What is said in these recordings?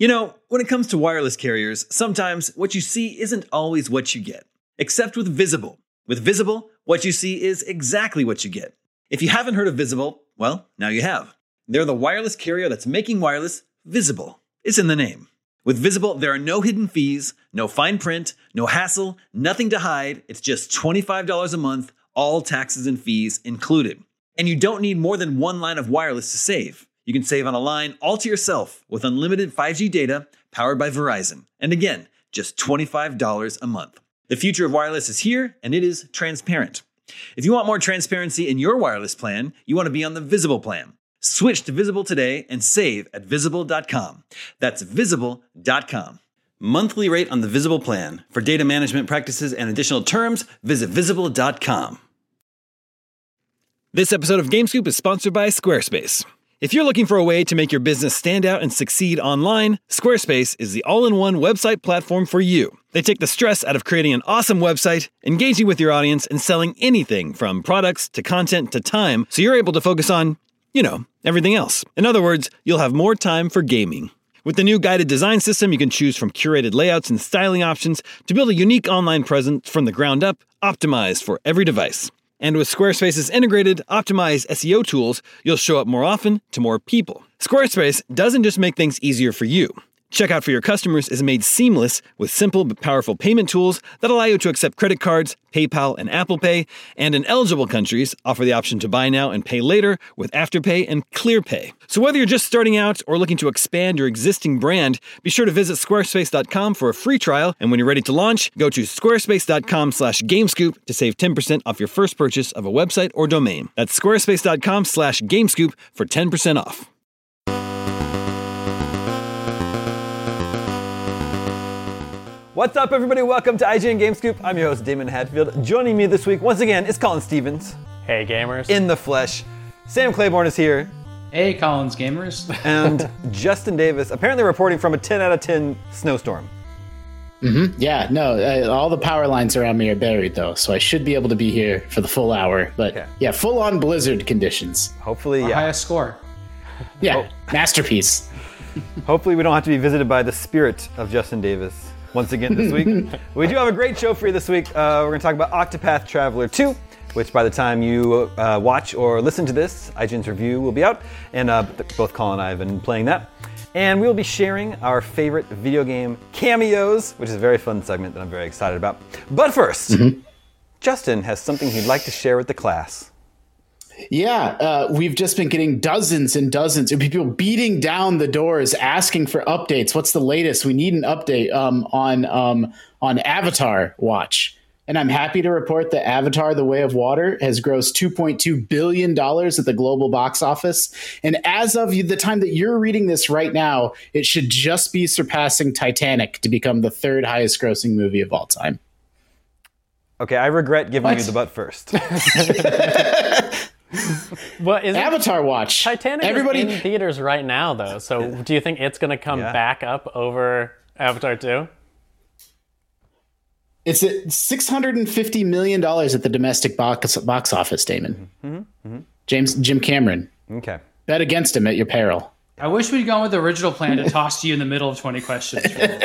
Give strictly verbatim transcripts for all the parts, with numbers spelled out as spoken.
You know, when it comes to wireless carriers, sometimes what you see isn't always what you get. Except with Visible. With Visible, what you see is exactly what you get. If you haven't heard of Visible, well, now you have. They're the wireless carrier that's making wireless visible. It's in the name. With Visible, there are no hidden fees, no fine print, no hassle, nothing to hide. It's just twenty-five dollars a month, all taxes and fees included. And you don't need more than one line of wireless to save. You can save on a line all to yourself with unlimited five G data powered by Verizon. And again, just twenty-five dollars a month. The future of wireless is here, and it is transparent. If you want more transparency in your wireless plan, you want to be on the Visible plan. Switch to Visible today and save at visible dot com. That's visible dot com. Monthly rate on the Visible plan. For data management practices and additional terms, visit visible dot com. This episode of GameScoop is sponsored by Squarespace. If you're looking for a way to make your business stand out and succeed online, Squarespace is the all-in-one website platform for you. They take the stress out of creating an awesome website, engaging with your audience, and selling anything from products to content to time, so you're able to focus on, you know, everything else. In other words, you'll have more time for gaming. With the new guided design system, you can choose from curated layouts and styling options to build a unique online presence from the ground up, optimized for every device. And with Squarespace's integrated, optimized S E O tools, you'll show up more often to more people. Squarespace doesn't just make things easier for you. Checkout for your customers is made seamless with simple but powerful payment tools that allow you to accept credit cards, PayPal, and Apple Pay, and in eligible countries, offer the option to buy now and pay later with Afterpay and ClearPay. So whether you're just starting out or looking to expand your existing brand, be sure to visit squarespace dot com for a free trial, and when you're ready to launch, go to squarespace dot com slash gamescoop to save ten percent off your first purchase of a website or domain. That's squarespace dot com slash gamescoop for ten percent off. What's up, everybody? Welcome to I G N GameScoop. I'm your host, Damon Hadfield. Joining me this week, once again, is Colin Stevens. Hey, gamers. In the flesh. Sam Claiborne is here. Hey, Collins gamers. And Justin Davis, apparently reporting from a ten out of ten snowstorm. Mm-hmm. Yeah, no, uh, all the power lines around me are buried, though, so I should be able to be here for the full hour. But okay. Yeah, full-on blizzard conditions. Hopefully, Our yeah. highest score. Yeah, oh. Masterpiece. Hopefully we don't have to be visited by the spirit of Justin Davis once again this week. We do have a great show for you this week. Uh, we're going to talk about Octopath Traveler two, which by the time you uh, watch or listen to this, I G N's review will be out. And uh, both Colin and I have been playing that. And we'll be sharing our favorite video game cameos, which is a very fun segment that I'm very excited about. But first, mm-hmm. Justin has something he'd like to share with the class. Yeah, uh, we've just been getting dozens and dozens of people beating down the doors asking for updates. What's the latest? We need an update um, on um, on Avatar Watch. And I'm happy to report that Avatar: The Way of Water has grossed two point two billion dollars at the global box office. And as of the time that you're reading this right now, it should just be surpassing Titanic to become the third highest grossing movie of all time. Okay, I regret giving what? you the butt first. What is Avatar Watch. Titanic Everybody... is in theaters right now, though. So do you think it's going to come yeah. back up over Avatar two? It's at six hundred fifty million dollars at the domestic box box office, Damon. Mm-hmm. Mm-hmm. James Jim Cameron. Okay. Bet against him at your peril. I wish we'd gone with the original plan to toss you in the middle of twenty questions.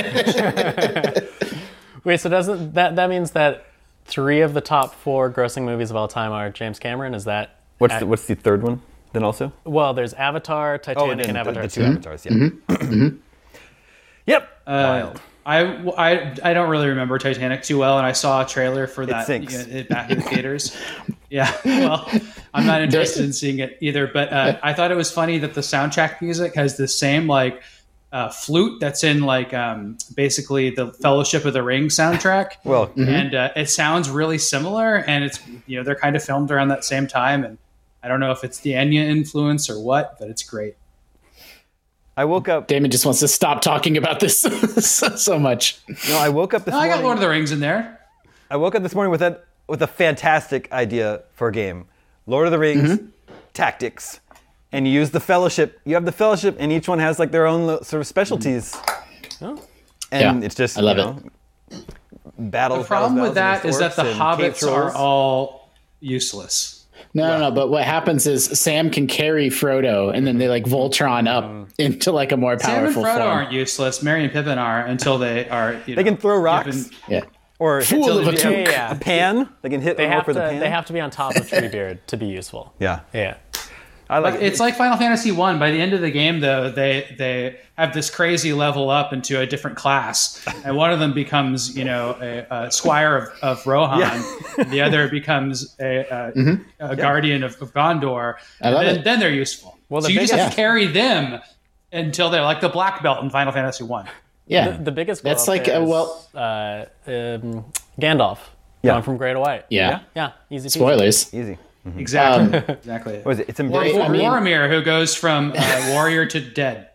Wait, so doesn't that that means that three of the top four grossing movies of all time are James Cameron? Is that what's the, what's the third one then also? Well, there's Avatar, Titanic, oh, and, and Avatar. The, the two mm-hmm. Avatars, yeah. Mm-hmm. Mm-hmm. Yep. Uh, Wild. I, I, I don't really remember Titanic too well, and I saw a trailer for that it sinks. You know, back in the theaters. Yeah, well, I'm not interested in seeing it either, but uh, I thought it was funny that the soundtrack music has the same like uh, flute that's in like um, basically the Fellowship of the Ring soundtrack. Well, mm-hmm. and uh, it sounds really similar, and it's you know they're kind of filmed around that same time, and I don't know if it's the Enya influence or what, but it's great. I woke up. Damon just wants to stop talking about this so, so much. No, I woke up this no, morning. I got Lord of the Rings in there. I woke up this morning with a with a fantastic idea for a game. Lord of the Rings mm-hmm. tactics. And you use the Fellowship. You have the Fellowship, and each one has like their own sort of specialties. Oh. And yeah, it's just, I love you know, it. Battles. The problem battles, with that battles, is that the hobbits are all useless. No, no, no. But what happens is Sam can carry Frodo, and then they like Voltron up into like a more Sam and powerful Frodo form. aren't useless. Merry and Pippin are until they are. You They know, can throw rocks. given- Yeah. Or Fool hit of a the- toque. Yeah, yeah. a pan. They can hit They them have over to. the pan. They have to be on top of Treebeard to be useful. Yeah. Yeah. I like But it's like Final Fantasy One. By the end of the game, though, they they have this crazy level up into a different class, and one of them becomes, you know, a, a squire of, of Rohan, and the other becomes a, a, a guardian of, of Gondor. I love and then, it. then they're useful. Well, the so you just have biggest- to carry them until they're like the black belt in Final Fantasy One. Yeah. The, the biggest. That's glow up like, there uh, is, well- uh, um, Gandalf. Yeah. Going from Grey to White. Yeah. Yeah. Easy. peasy. Spoilers. easy. Exactly. exactly. What is it? It's Or embraced. Vor- I mean- Boromir, who goes from uh, warrior to dead.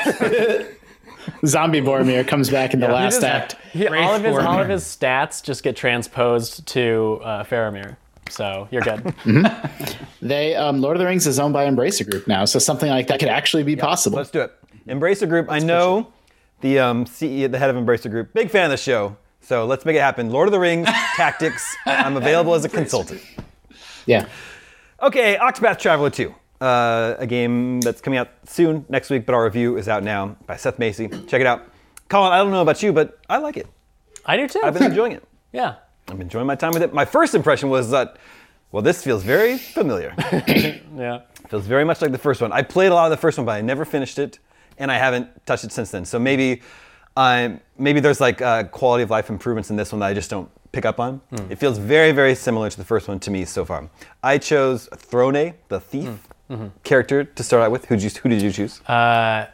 Zombie Boromir comes back in the last just- act. He, Wraith all of his all Boromir. of his stats just get transposed to uh, Faramir. So you're good. They um, Lord of the Rings is owned by Embracer Group now, so something like that could actually be possible. Let's do it. Embracer Group. I know the um, C E O, the head of Embracer Group. Big fan of the show. So let's make it happen. Lord of the Rings Tactics. I'm available as a consultant. Yeah. Okay, Octopath Traveler two. Uh, a game that's coming out soon, next week, but our review is out now by Seth Macy. Check it out. Colin, I don't know about you, but I like it. I do too. I've been enjoying it. Yeah. I'm enjoying my time with it. My first impression was that, well, this feels very familiar. Yeah. Feels very much like the first one. I played a lot of the first one, but I never finished it, and I haven't touched it since then. So maybe, um, maybe there's like uh, quality of life improvements in this one that I just don't pick up on. Hmm. It feels very, very similar to the first one to me so far. I chose Throne, the thief Hmm. Mm-hmm. character to start out with. Who did you, who did you choose? Uh,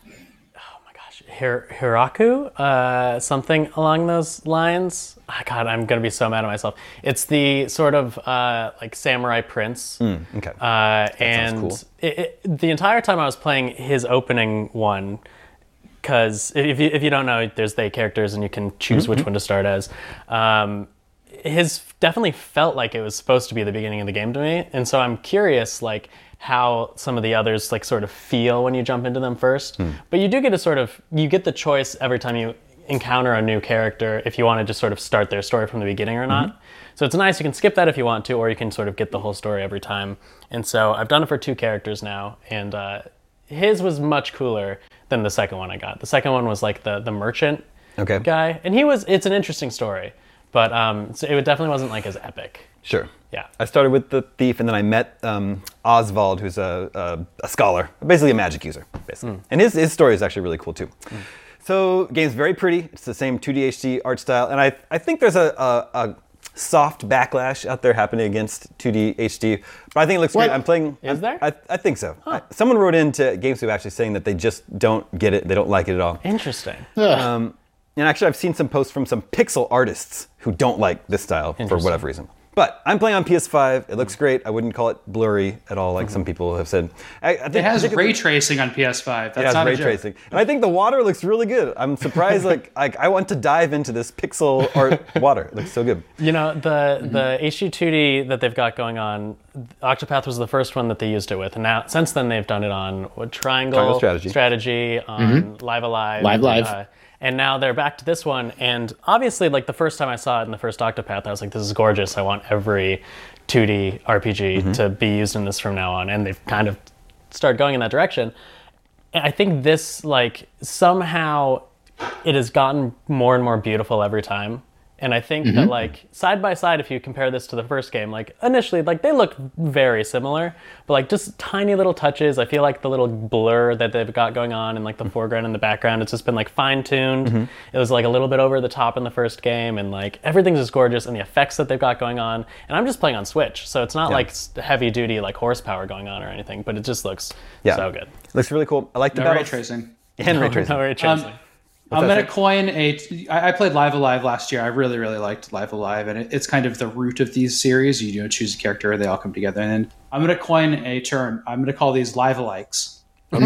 oh my gosh, Hir- Hiraku, uh, something along those lines. Oh, God, I'm gonna be so mad at myself. It's the sort of uh, like samurai prince, okay. uh, and cool. it, it, the entire time I was playing his opening one, because if you if you don't know, there's the characters and you can choose Mm-hmm. which one to start as. Um, his definitely felt like it was supposed to be the beginning of the game to me, and so I'm curious, like how some of the others like sort of feel when you jump into them first. Hmm. But you do get to sort of you get the choice every time you encounter a new character if you want to just sort of start their story from the beginning or not. So it's nice. You can skip that if you want to, or you can sort of get the whole story every time. And so I've done it for two characters now, and uh, his was much cooler than the second one I got. The second one was like the the merchant Okay. guy, and he was. It's an interesting story, but um, so it definitely wasn't like as epic. Sure. Yeah. I started with the thief, and then I met um, Oswald, who's a, a, a scholar, basically a magic user, basically. And his, his story is actually really cool, too. So, game's very pretty. It's the same two D H D art style, and I, I think there's a, a, a soft backlash out there happening against two D H D, but I think it looks What? great. I'm playing... Is I, there? I, I think so. I, someone wrote into GameStop actually saying that they just don't get it, they don't like it at all. Interesting. Ugh. Um, and actually, I've seen some posts from some pixel artists who don't like this style for Interesting. whatever reason. But I'm playing on P S five. It looks great. I wouldn't call it blurry at all, like some people have said. I, I think It has particularly- ray tracing on P S five. That's It has not ray a joke. tracing, and I think the water looks really good. I'm surprised. like, like I want to dive into this pixel art water. It looks so good. You know, the the H D two D that they've got going on, Octopath was the first one that they used it with, and now since then they've done it on what, Triangle, Triangle Strategy. Strategy, on Live Alive, Live Live. uh, and now they're back to this one. And obviously, like the first time I saw it in the first Octopath, I was like, "This is gorgeous. I want every two D R P G to be used in this from now on." And they've kind of started going in that direction. And I think this, like, somehow it has gotten more and more beautiful every time. And I think that, like, side by side, if you compare this to the first game, like, initially, like, they look very similar, but, like, just tiny little touches. I feel like the little blur that they've got going on in, like, the foreground and the background, it's just been, like, fine-tuned. It was, like, a little bit over the top in the first game, and, like, everything's just gorgeous, and the effects that they've got going on. And I'm just playing on Switch, so it's not, like, heavy-duty, like, horsepower going on or anything, but it just looks Yeah. so good. It looks really cool. I like the No ray battles. tracing. And ray tracing. No ray tracing. I'm that, going sir? to coin a. I I played Live Alive last year. I really, really liked Live Alive, and it, it's kind of the root of these series. You, you know, choose a character, they all come together, and then I'm going to coin a term. I'm going to call these Live-alikes.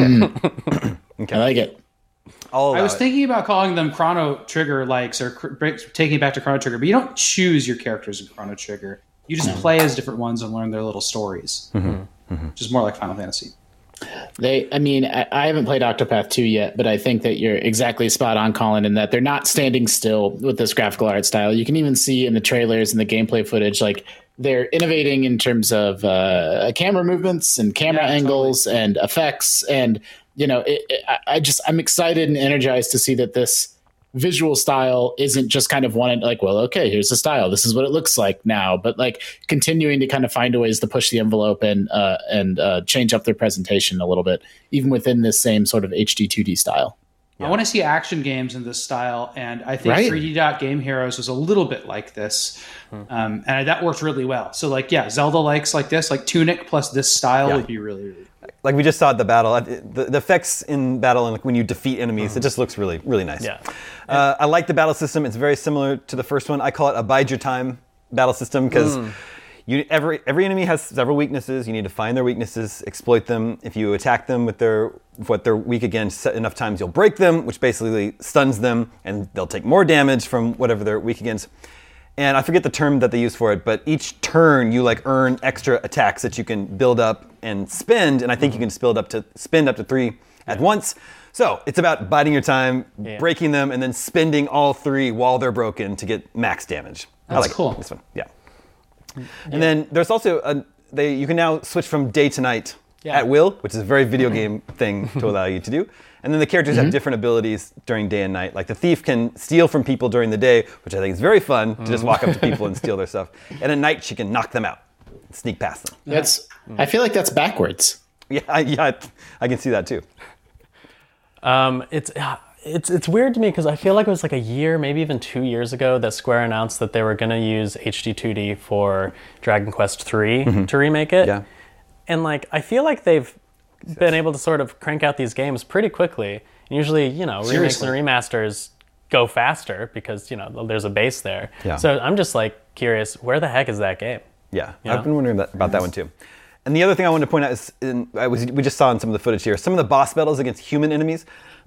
I like it. All I was about it. thinking about calling them Chrono Trigger likes or cr- break- taking it back to Chrono Trigger, but you don't choose your characters in Chrono Trigger. You just play as different ones and learn their little stories. Just more like Final Fantasy. They, I mean, I, I haven't played Octopath two yet, but I think that you're exactly spot on, Colin, in that they're not standing still with this graphical art style. You can even see in the trailers and the gameplay footage, like they're innovating in terms of uh, camera movements and camera yeah, angles totally. and effects, and you know, it, it, I just I'm excited and energized to see that this visual style isn't just kind of one like, well, okay, here's the style, this is what it looks like now, but like continuing to kind of find ways to push the envelope and uh, and uh, change up their presentation a little bit, even within this same sort of H D two D style. Yeah. I want to see action games in this style, and I think right. three D Dot Game Heroes was a little bit like this, hmm. um, and that worked really well. So, like, yeah, Zelda likes like this, like Tunic plus this style yeah. would be really, really cool. Like we just saw at the battle, the, the effects in battle and like when you defeat enemies, mm-hmm. it just looks really, really nice. Yeah. Uh, I like the battle system. It's very similar to the first one. I call it a bide your time battle system because mm. you every every enemy has several weaknesses. You need to find their weaknesses, exploit them. If you attack them with their what they're weak against enough times, you'll break them, which basically stuns them, and they'll take more damage from whatever they're weak against. And I forget the term that they use for it, but each turn you like earn extra attacks that you can build up and spend, and I think mm-hmm. you can spend up to spend up to three yeah. at once. So it's about biding your time, yeah. breaking them, and then spending all three while they're broken to get max damage. That's I like cool. This one, yeah. yeah. And then there's also a they you can now switch from day to night yeah. at will, which is a very video game thing to allow you to do. And then the characters mm-hmm. have different abilities during day and night. Like the thief can steal from people during the day, which I think is very fun to just walk up to people and steal their stuff. And at night, she can knock them out, sneak past them. That's. I feel like that's backwards. Yeah, I, yeah, I can see that too. Um, it's it's it's weird to me because I feel like it was like a year, maybe even two years ago, that Square announced that they were going to use H D two D for Dragon Quest three mm-hmm. to remake it. Yeah. And like I feel like they've been able to sort of crank out these games pretty quickly. And usually, you know, Seriously. remakes and remasters go faster because, you know, there's a base there. Yeah. So I'm just like curious, where the heck is that game? Yeah, You I've know? been wondering that, about that one too. And the other thing I wanted to point out is, in, I was, we just saw in some of the footage here, some of the boss battles against human enemies,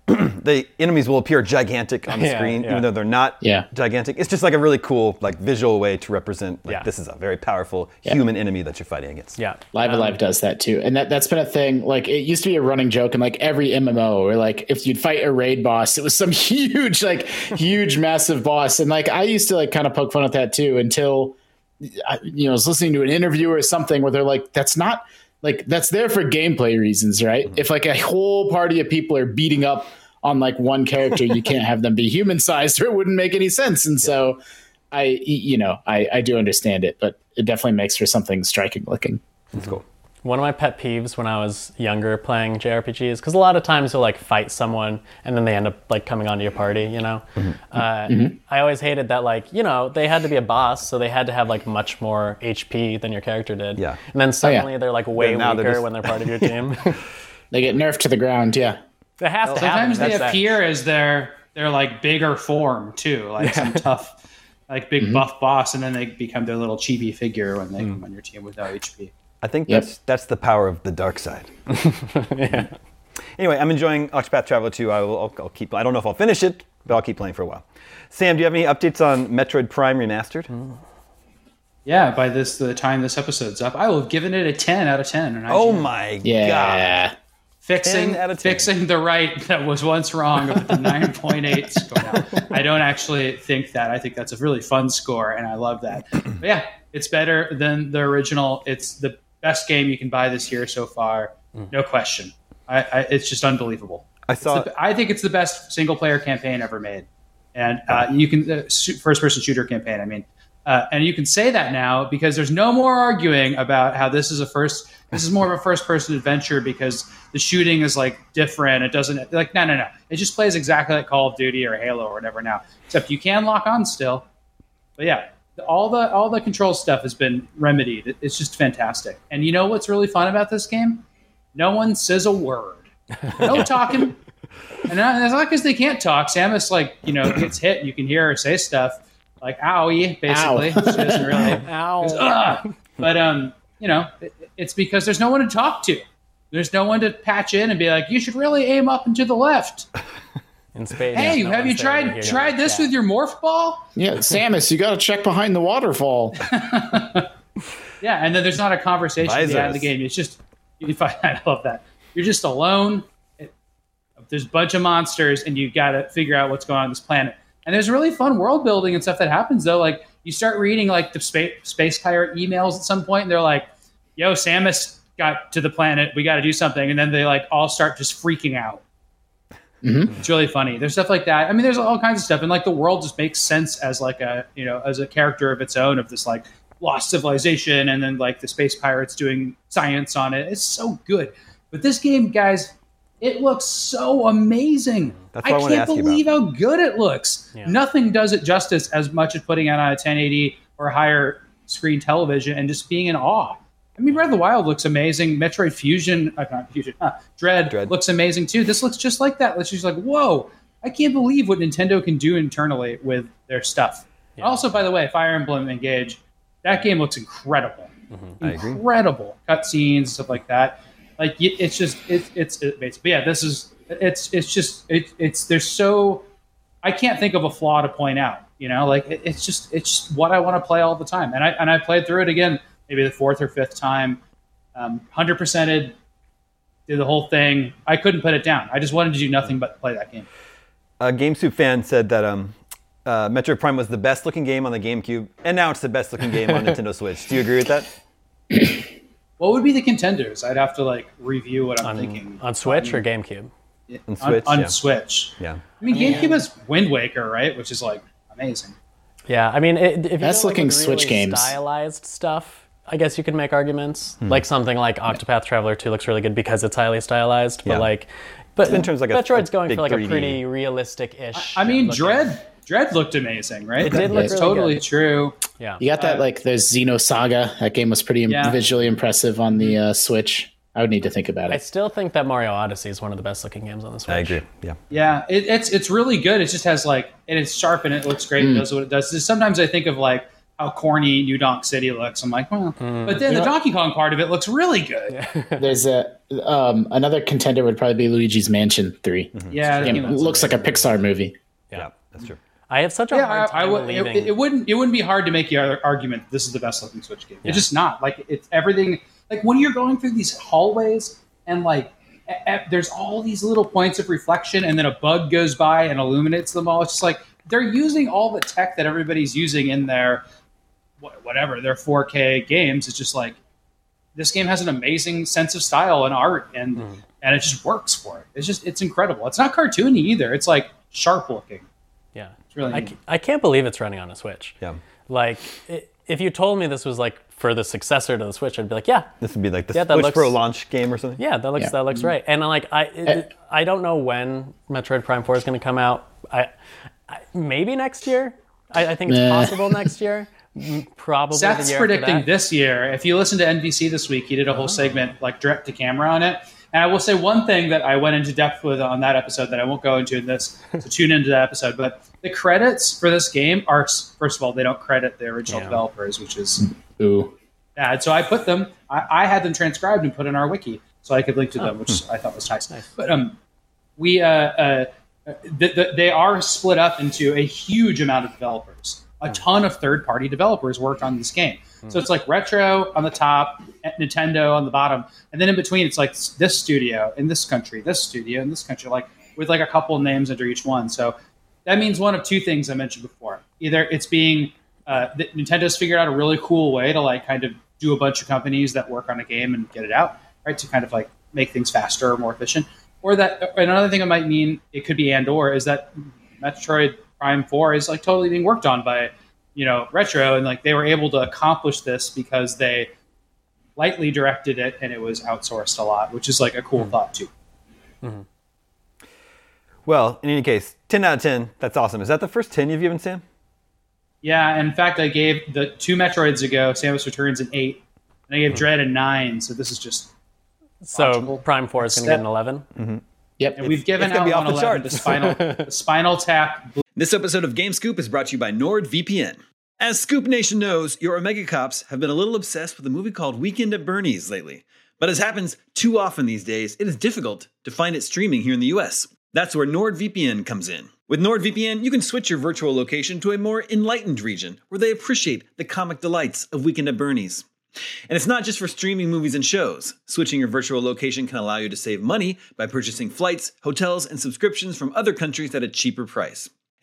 the enemies will appear gigantic on the Yeah, screen, yeah. even though they're not Yeah. gigantic. It's just like a really cool, like visual way to represent, like Yeah. this is a very powerful Yeah. human enemy that you're fighting against. Yeah. Live Um, Alive does that too, and that that's been a thing. Like it used to be a running joke in like every M M O, or like if you'd fight a raid boss, it was some huge, like huge, massive boss. And like I used to like kind of poke fun at that too until I, you know, I was listening to an interview or something where they're like, that's not like that's there for gameplay reasons, right? Mm-hmm. If like a whole party of people are beating up on like one character, you can't have them be human sized or it wouldn't make any sense. And yeah. so I, you know, I, I do understand it, but it definitely makes for something striking looking. That's cool. One of my pet peeves when I was younger playing J R P Gs, because a lot of times you'll like fight someone and then they end up like coming onto your party, you know? Mm-hmm. Uh, mm-hmm. I always hated that, like, you know, they had to be a boss, so they had to have like much more H P than your character did. Yeah. And then suddenly oh, yeah. they're like way Yeah, now weaker they're just... when they're part of your team. They get nerfed to the ground, yeah. It has to Sometimes happen. they That's appear that. as their their like bigger form too, like yeah. some tough, like big mm-hmm. buff boss, and then they become their little chibi figure when they mm. come on your team with no H P. I think Yep. that's that's the power of the dark side. yeah. Anyway, I'm enjoying Octopath Traveler two. I will I'll, I'll keep. I don't know if I'll finish it, but I'll keep playing for a while. Sam, do you have any updates on Metroid Prime Remastered? Mm. Yeah, by this the time this episode's up, I will have given it a ten out of ten. on Oh I G N. my Yeah. god! Fixing ten out of ten. fixing the right that was once wrong of the nine point eight score. Now, I don't actually think that. I think that's a really fun score, and I love that. But yeah, it's better than the original. It's the best game you can buy this year so far, no question. I, I, it's just unbelievable. I saw. The, I think it's the best single player campaign ever made, and uh, you can uh, first person shooter campaign. I mean, uh, and you can say that now because there's no more arguing about how this is a first. This is more of a first person adventure because the shooting is like different. It doesn't like no no no. It just plays exactly like Call of Duty or Halo or whatever now, except you can lock on still. But yeah. All the all the control stuff has been remedied. It's just fantastic. And you know what's really fun about this game? No one says a word. No talking. And it's not because they can't talk. Samus, like, you know, gets hit and you can hear her say stuff like "owie," basically. Ow. She doesn't really. Ow. Goes, "Ugh." But um, you know, it, it's because there's no one to talk to. There's no one to patch in and be like, "You should really aim up and to the left." In spades, Hey, no have you one's there to tried hear tried you. this Yeah. with your morph ball? Yeah, Samus, you got to check behind the waterfall. Yeah, and then there's not a conversation at the end of the Visors. game. It's just you find I love that. You're just alone. It, there's a bunch of monsters, and you got to figure out what's going on, on this planet. And there's really fun world building and stuff that happens though. Like you start reading like the space space pirate emails at some point, and they're like, "Yo, Samus got to the planet. We got to do something," and then they like all start just freaking out. Mm-hmm. It's really funny. There's stuff like that. I mean, there's all kinds of stuff, and like the world just makes sense as like a you know as a character of its own of this like lost civilization, and then like the space pirates doing science on it. It's so good. But this game, guys, it looks so amazing. That's what I, I want to can't ask you believe about. how good it looks. Yeah. Nothing does it justice as much as putting it on a ten eighty or higher screen television and just being in awe. I mean, Breath of the Wild looks amazing. Metroid Fusion, uh, not Fusion, uh, Dread, Dread looks amazing too. This looks just like that. It's just like, whoa, I can't believe what Nintendo can do internally with their stuff. Yeah. Also, by the way, Fire Emblem Engage, that game looks incredible. Mm-hmm. Incredible cutscenes, stuff like that. Like it's just it's it's it, basically yeah. This is it's it's just it, it's there's so I can't think of a flaw to point out. You know, like it, it's just it's just what I want to play all the time. And I and I played through it again. Maybe the fourth or fifth time, um, one hundred percented, did the whole thing. I couldn't put it down. I just wanted to do nothing but play that game. A GameSoup fan said that um, uh, Metroid Prime was the best-looking game on the GameCube, and now it's the best-looking game on Nintendo Switch. Do you agree with that? What would be the contenders? I'd have to like review what I'm on, thinking. On Switch or GameCube? Yeah. On Switch, On, on yeah. Switch. Yeah. I mean, I mean, GameCube has Wind Waker, right? Which is like amazing. Yeah, I mean, it, if you best like looking really Switch games. Stylized stuff, I guess you could make arguments. Hmm. Like something like Octopath Traveler two looks really good because it's highly stylized. But yeah. like, but in terms of like Metroid's a, a going for like three D. a pretty realistic-ish. I, I mean, looking. Dread. Dread looked amazing, right? It did look That's really totally good. true. Yeah. You got that, Uh, like, there's Xenosaga. That game was pretty Yeah. visually impressive on the uh, Switch. I would need to think about I it. still think that Mario Odyssey is one of the best looking games on the Switch. I agree. Yeah. Yeah, it, it's it's really good. It just has like, and it's sharp and it looks great. Mm. It does what it does. Sometimes I think of like how corny New Donk City looks. I'm like, well, Mm. but then You the know- Donkey Kong part of it looks really good. There's a um, another contender would probably be Luigi's Mansion three. Yeah, that Game game looks looks like a Pixar movie. Yeah. Yeah, that's true. I have such a Yeah, hard I, I time would. It, believing. it wouldn't. It wouldn't be hard to make the other argument. This is the best looking Switch game. Yeah. It's just not. Like it's everything. Like when you're going through these hallways and like e- e- there's all these little points of reflection, and then a bug goes by and illuminates them all. It's just like they're using all the tech that everybody's using in their wh- whatever their four K games. It's just like this game has an amazing sense of style and art, and Mm. and it just works for it. It's just it's incredible. It's not cartoony either. It's like sharp looking. yeah. It's really I, neat. ca- I can't believe it's running on a Switch. Yeah. Like, i if you told me this was like for the successor to the Switch, I'd be like, yeah, This would be like the Yeah, that Switch looks- Pro launch game or something. yeah, that looks Yeah. that looks right. And like, I it, I don't know when Metroid Prime four is going to come out. I, I maybe next year. I, I think it's Nah. possible next year. M- Probably Seth's the year predicting after that. this year. If you listen to N B C this week, he did a whole segment like direct to camera on it. And I will say one thing that I went into depth with on that episode that I won't go into in this. So tune into that episode. But the credits for this game are, first of all, they don't credit the original Yeah. developers, which is Ooh. bad. So I put them. I, I had them transcribed and put in our wiki, so I could link to them, which I thought was nice. Nice. But um, we uh, uh, th- th- they are split up into a huge amount of developers. A ton of third-party developers worked on this game. So it's like Retro on the top, Nintendo on the bottom, and then in between it's like this studio in this country, this studio in this country, like with like a couple of names under each one. So that means one of two things I mentioned before. Either it's being uh, that Nintendo's figured out a really cool way to like kind of do a bunch of companies that work on a game and get it out, right? To kind of like make things faster or more efficient. Or that another thing it might mean, it could be and or, is that Metroid Prime four is like totally being worked on by, you know, Retro, and like they were able to accomplish this because they lightly directed it and it was outsourced a lot, which is like a cool thought too. Well, in any case, ten out of ten. That's awesome. Is that the first ten you've given, Sam? Yeah, in fact, I gave the two Metroids ago, Samus Returns an eight, and I gave Dread a nine. So this is just, So watchable. Prime four is going to get an eleven. Yep. and we've given it's gonna out be on off the eleven the charts. spinal, the Spinal Tap. This episode of Game Scoop is brought to you by NordVPN. As Scoop Nation knows, your Omega Cops have been a little obsessed with a movie called Weekend at Bernie's lately. But as happens too often these days, it is difficult to find it streaming here in the U S. That's where NordVPN comes in. With NordVPN, you can switch your virtual location to a more enlightened region where they appreciate the comic delights of Weekend at Bernie's. And it's not just for streaming movies and shows. Switching your virtual location can allow you to save money by purchasing flights, hotels, and subscriptions from other countries at a cheaper price.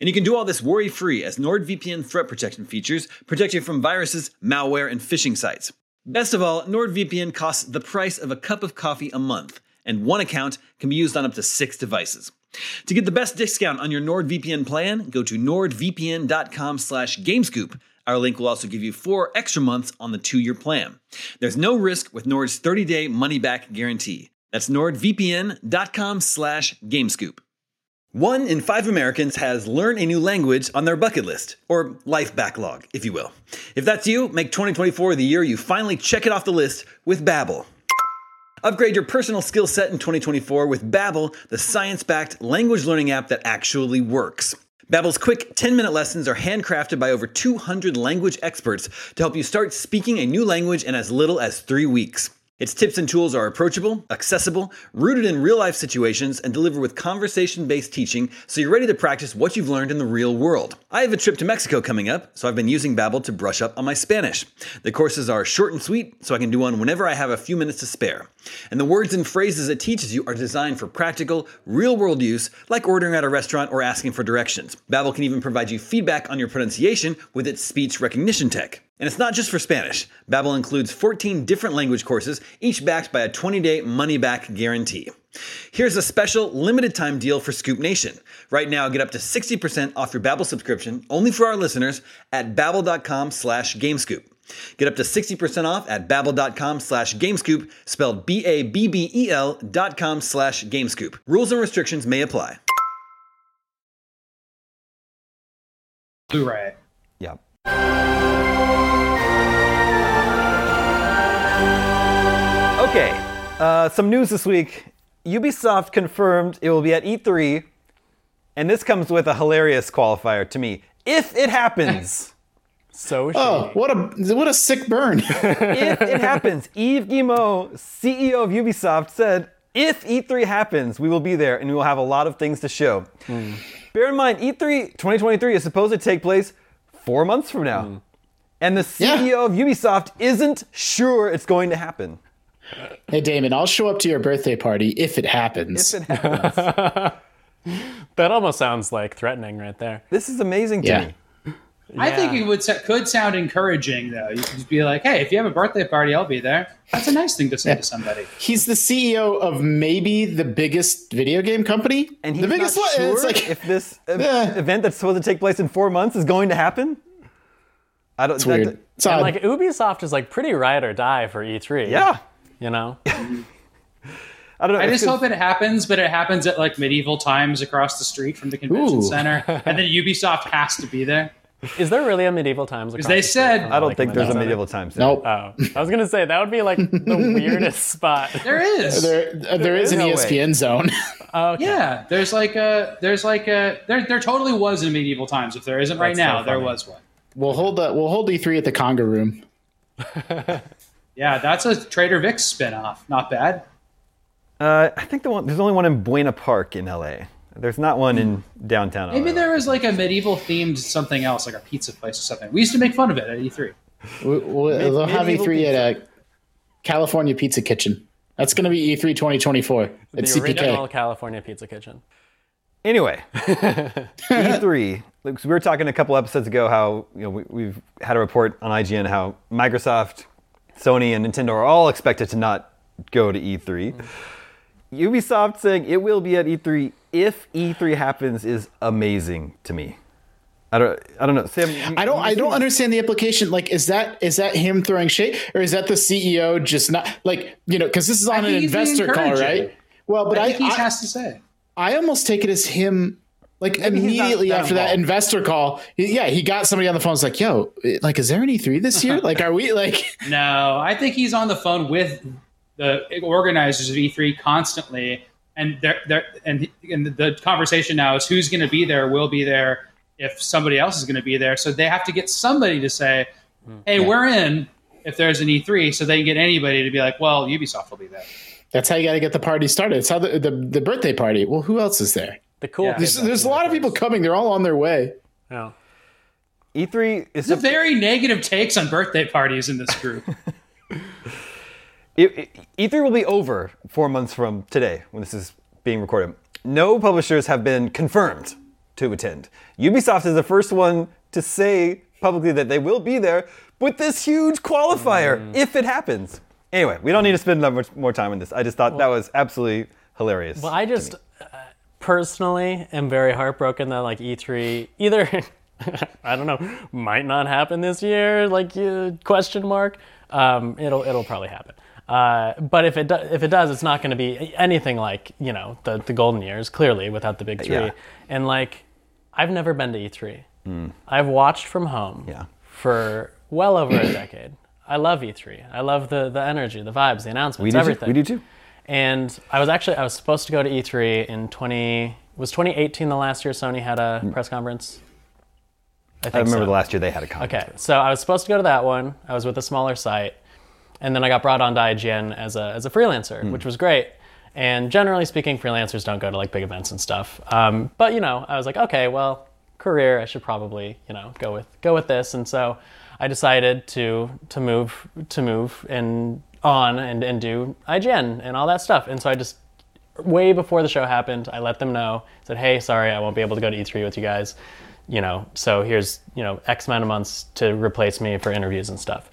And you can do all this worry-free as NordVPN threat protection features protect you from viruses, malware, and phishing sites. Best of all, NordVPN costs the price of a cup of coffee a month, and one account can be used on up to six devices. To get the best discount on your NordVPN plan, go to nordvpn.com slash gamescoop. Our link will also give you four extra months on the two-year plan. There's no risk with Nord's thirty-day money-back guarantee. That's nordvpn.com slash gamescoop. One in five Americans has learn a new language on their bucket list, or life backlog, if you will. If that's you, make twenty twenty-four the year you finally check it off the list with Babbel. Upgrade your personal skill set in twenty twenty-four with Babbel, the science-backed language learning app that actually works. Babbel's quick ten-minute lessons are handcrafted by over two hundred language experts to help you start speaking a new language in as little as three weeks. Its tips and tools are approachable, accessible, rooted in real-life situations, and deliver with conversation-based teaching so you're ready to practice what you've learned in the real world. I have a trip to Mexico coming up, so I've been using Babbel to brush up on my Spanish. The courses are short and sweet, so I can do one whenever I have a few minutes to spare. And the words and phrases it teaches you are designed for practical, real-world use, like ordering at a restaurant or asking for directions. Babbel can even provide you feedback on your pronunciation with its speech recognition tech. And it's not just for Spanish. Babbel includes fourteen different language courses, each backed by a twenty-day money-back guarantee. Here's a special limited-time deal for Scoop Nation. Right now, get up to sixty percent off your Babbel subscription, only for our listeners, at babbel.com slash gamescoop. Get up to sixty percent off at babbel.com slash gamescoop, spelled B A B B E L dot com slash gamescoop. Rules and restrictions may apply. Blu-ray. Yeah. Okay, uh, some news this week. Ubisoft confirmed it will be at E three, and this comes with a hilarious qualifier to me. If it happens. So shady. Oh, what a what a sick burn. If it happens. Yves Guillemot, C E O of Ubisoft, said, if E three happens, we will be there, and we will have a lot of things to show. Mm. Bear in mind, E three twenty twenty-three is supposed to take place four months from now. Mm. And the C E O yeah. of Ubisoft isn't sure it's going to happen. Hey, Damon, I'll show up to your birthday party if it happens. If it happens. That almost sounds like threatening right there. This is amazing to yeah. me. I Yeah. think it would could sound encouraging, though. You could just be like, hey, if you have a birthday party, I'll be there. That's a nice thing to say Yeah. to somebody. He's the C E O of maybe the biggest video game company. And he's the biggest not one. sure It's like, if this Yeah. event that's supposed to take place in four months is going to happen. I don't. it's that- weird. It's And odd. like Ubisoft is like pretty ride or die for E three. Yeah. You know? I don't know. I it's just 'cause- hope it happens, but it happens at like medieval times across the street from the convention Ooh. center, and then Ubisoft has to be there. Is there really a medieval times? Because they said I don't think there's a medieval times. Nope. Oh, I was gonna say that would be like the weirdest spot. there is. There, uh, there is an no E S P N zone. Oh, okay. Yeah, there's like a there's like a there there totally was in medieval times. If there isn't right That's now, so there funny. was one. we'll hold the, we'll hold E three at the Conga Room. Yeah, that's a Trader Vic's spinoff. Not bad. Uh, I think the one there's only one in Buena Park in L A. There's not one in downtown L A. Maybe there was like a medieval themed something else, like a pizza place or something. We used to make fun of it at E three. We, we, they'll have E medieval three at a California Pizza Kitchen. That's going to be E three twenty twenty-four at The C P K. original California Pizza Kitchen. Anyway, E three. Like, we were talking a couple episodes ago how you know we, we've had a report on I G N how Microsoft, Sony, and Nintendo are all expected to not go to E three. Mm. Ubisoft saying it will be at E three if E three happens is amazing to me. I don't. I don't know. Sam, you, I don't. you I don't see- understand the implication. Like, is that is that him throwing shade, or is that the C E O just not like you know? Because this is on an think he's being investor call, encouraging. right? Well, but I I think he I, has to say. I almost take it as him. Like Maybe he's not immediately that after that involved. investor call, he, yeah, he got somebody on the phone. It's like, yo, like, is there an E three this year? Like, are we like? No, I think he's on the phone with the organizers of E three constantly, and they're, they're, and, and the conversation now is who's going to be there, will be there if somebody else is going to be there. So they have to get somebody to say, hey, Yeah. we're in if there's an E three, so they can get anybody to be like, well, Ubisoft will be there. That's how you got to get the party started. It's how the, the the birthday party. Well, who else is there? The cool. Yeah. kids There's, there's a lot of people coming. They're all on their way. Yeah. E three is There's a very negative takes on birthday parties in this group. It, it, E three will be over four months from today when this is being recorded. No publishers have been confirmed to attend. Ubisoft is the first one to say publicly that they will be there with this huge qualifier mm. if it happens. Anyway, we don't need to spend that much more time on this. I just thought well, that was absolutely hilarious. Well, I just uh, personally am very heartbroken that like E three either I don't know might not happen this year. Like uh, question mark. Um, it'll it'll probably happen. Uh, but if it do, if it does, it's not going to be anything like you know the the golden years. Clearly, without the big three. Yeah. And like, I've never been to E three. Mm. I've watched from home yeah. for well over a decade. I love E three. I love the the energy, the vibes, the announcements, we do everything. Too. We do too. And I was actually I was supposed to go to E three in twenty was twenty eighteen the last year Sony had a press conference. I, think I remember so. the last year they had a conference. Okay, so I was supposed to go to that one. I was with a smaller site, and then I got brought on to I G N as a as a freelancer, mm. which was great. And generally speaking, freelancers don't go to like big events and stuff. Um, but you know, I was like, okay, well, career, I should probably you know go with go with this. And so I decided to to move to move and on and, and do I G N and all that stuff. And so I just way before the show happened, I let them know, said, hey, sorry, I won't be able to go to E three with you guys. You know, so here's, you know, X amount of months to replace me for interviews and stuff.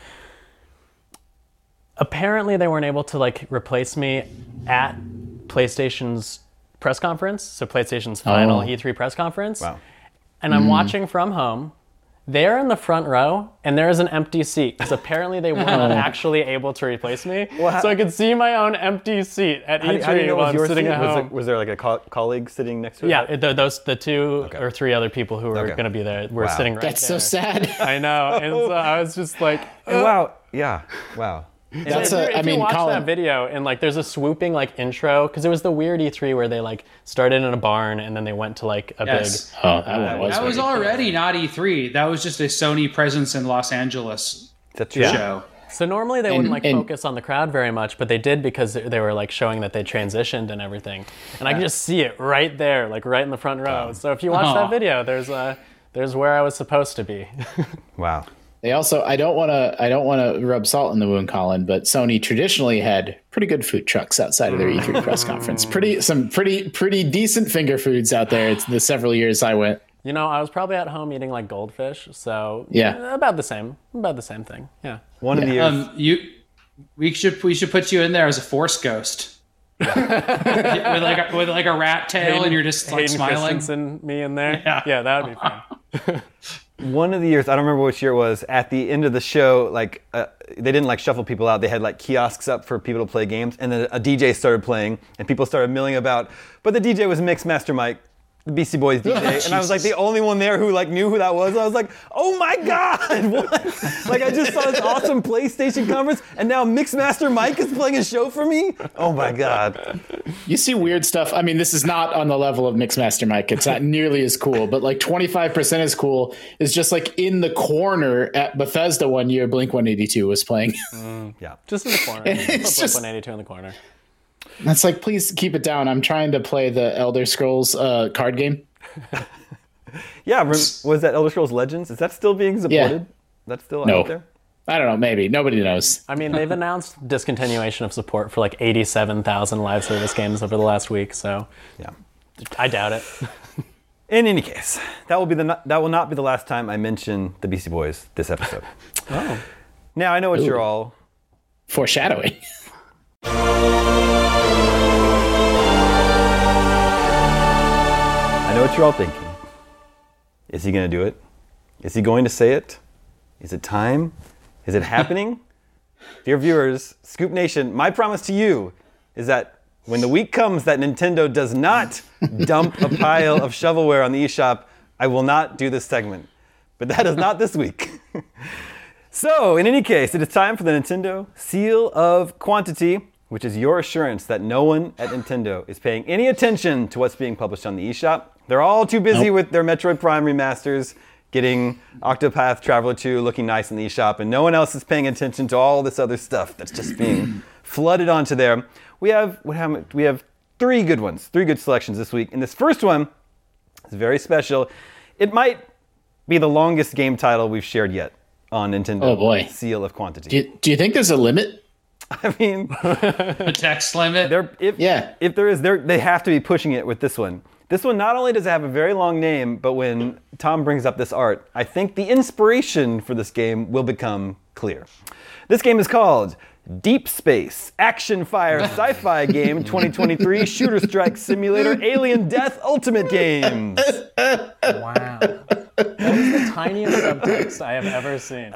Apparently they weren't able to like replace me at PlayStation's press conference. So PlayStation's final oh. E three press conference. Wow. And I'm mm. watching from home. They're in the front row, and there is an empty seat, because apparently they were not actually able to replace me. Well, how, so I could see my own empty seat at E three how do you know while I'm sitting seat? at was home. It, was there like a co- colleague sitting next to it? Yeah, it, those the two okay. or three other people who were okay. going to be there were wow. sitting right That's there. That's so sad. I know, and so I was just like, oh, wow, yeah, wow. That's if, a, if I mean, you watch Colin, that video and like there's a swooping like intro, because it was the weird E three where they like started in a barn and then they went to like a yes. big. Oh, that, was, that was already not E three. That was just a Sony presence in Los Angeles That's show. Yeah. So normally they and, wouldn't like and, focus on the crowd very much, but they did because they were like showing that they transitioned and everything. And yeah. I could just see it right there, like right in the front row. Oh. So if you watch oh. that video, there's uh, there's where I was supposed to be. Wow. They also, I don't want to, I don't want to rub salt in the wound, Colin, but Sony traditionally had pretty good food trucks outside of their E three press conference. Pretty, some pretty, pretty decent finger foods out there. It's the several years I went. You know, I was probably at home eating like goldfish, so yeah, about the same, about the same thing. Yeah. One yeah. of the years. Um, you, we should, we should put you in there as a Force ghost. Yeah. with like a, with like a rat tail, Hayden, and you're just like Hayden smiling. Christensen, me in there. Yeah, yeah, that would be fun. One of the years, I don't remember which year it was, at the end of the show, like uh, they didn't like shuffle people out. They had like kiosks up for people to play games, and then a D J started playing, and people started milling about. But the D J was Mixmaster Mike, the Beastie Boys D J, oh, and I was like the only one there who like knew who that was. I was like, oh my god, what? Like I just saw this awesome PlayStation conference, and now Mixmaster Mike is playing a show for me. Oh my god. You see weird stuff. I mean, this is not on the level of Mixmaster Mike. It's not nearly as cool, but like twenty-five percent as cool is just like in the corner at Bethesda one year, Blink one eighty-two was playing. Mm, yeah, just in the corner. It's just Blink one eighty-two in the corner. That's like, please keep it down. I'm trying to play the Elder Scrolls uh, card game. Yeah, was that Elder Scrolls Legends? Is that still being supported? Yeah. That's still no. out there? I don't know. Maybe. Nobody knows. I mean, they've announced discontinuation of support for like eighty-seven thousand live service games over the last week, so yeah, I doubt it. In any case, that will be the that will not be the last time I mention the Beastie Boys this episode. Oh. Now I know what Ooh. You're all foreshadowing. I know what you're all thinking. Is he going to do it? Is he going to say it? Is it time? Is it happening? Dear viewers, Scoop Nation, my promise to you is that when the week comes that Nintendo does not dump a pile of shovelware on the eShop, I will not do this segment. But that is not this week. So, in any case, it is time for the Nintendo Seal of Quantity, which is your assurance that no one at Nintendo is paying any attention to what's being published on the eShop. They're all too busy nope. with their Metroid Prime remasters, getting Octopath Traveler two looking nice in the eShop, and no one else is paying attention to all this other stuff that's just being flooded onto there. We have, we have we have three good ones, three good selections this week. And this first one is very special. It might be the longest game title we've shared yet on Nintendo oh boy. Seal of Quantity. Do you, do you think there's a limit? I mean, a text limit. If, yeah. if there is, they have to be pushing it with this one. This one not only does it have a very long name, but when Tom brings up this art, I think the inspiration for this game will become clear. This game is called Deep Space Action Fire Sci-Fi Game twenty twenty-three Shooter Strike Simulator Alien Death Ultimate Games. Wow. That is the tiniest subtext I have ever seen.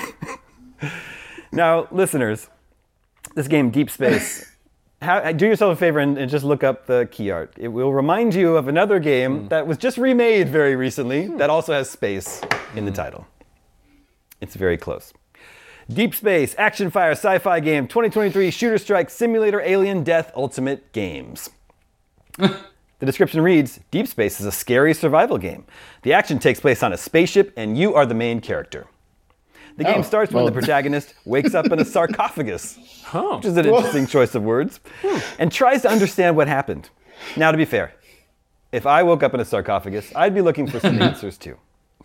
Now, listeners, this game, Deep Space, how, do yourself a favor and, and just look up the key art. It will remind you of another game mm. that was just remade very recently that also has space in the title. It's very close. Deep Space Action Fire Sci-Fi Game twenty twenty-three Shooter Strike Simulator Alien Death Ultimate Games. The description reads, Deep Space is a scary survival game. The action takes place on a spaceship and you are the main character. The game oh, starts when well. the protagonist wakes up in a sarcophagus, oh. which is an interesting choice of words, hmm. and tries to understand what happened. Now, to be fair, if I woke up in a sarcophagus, I'd be looking for some answers too.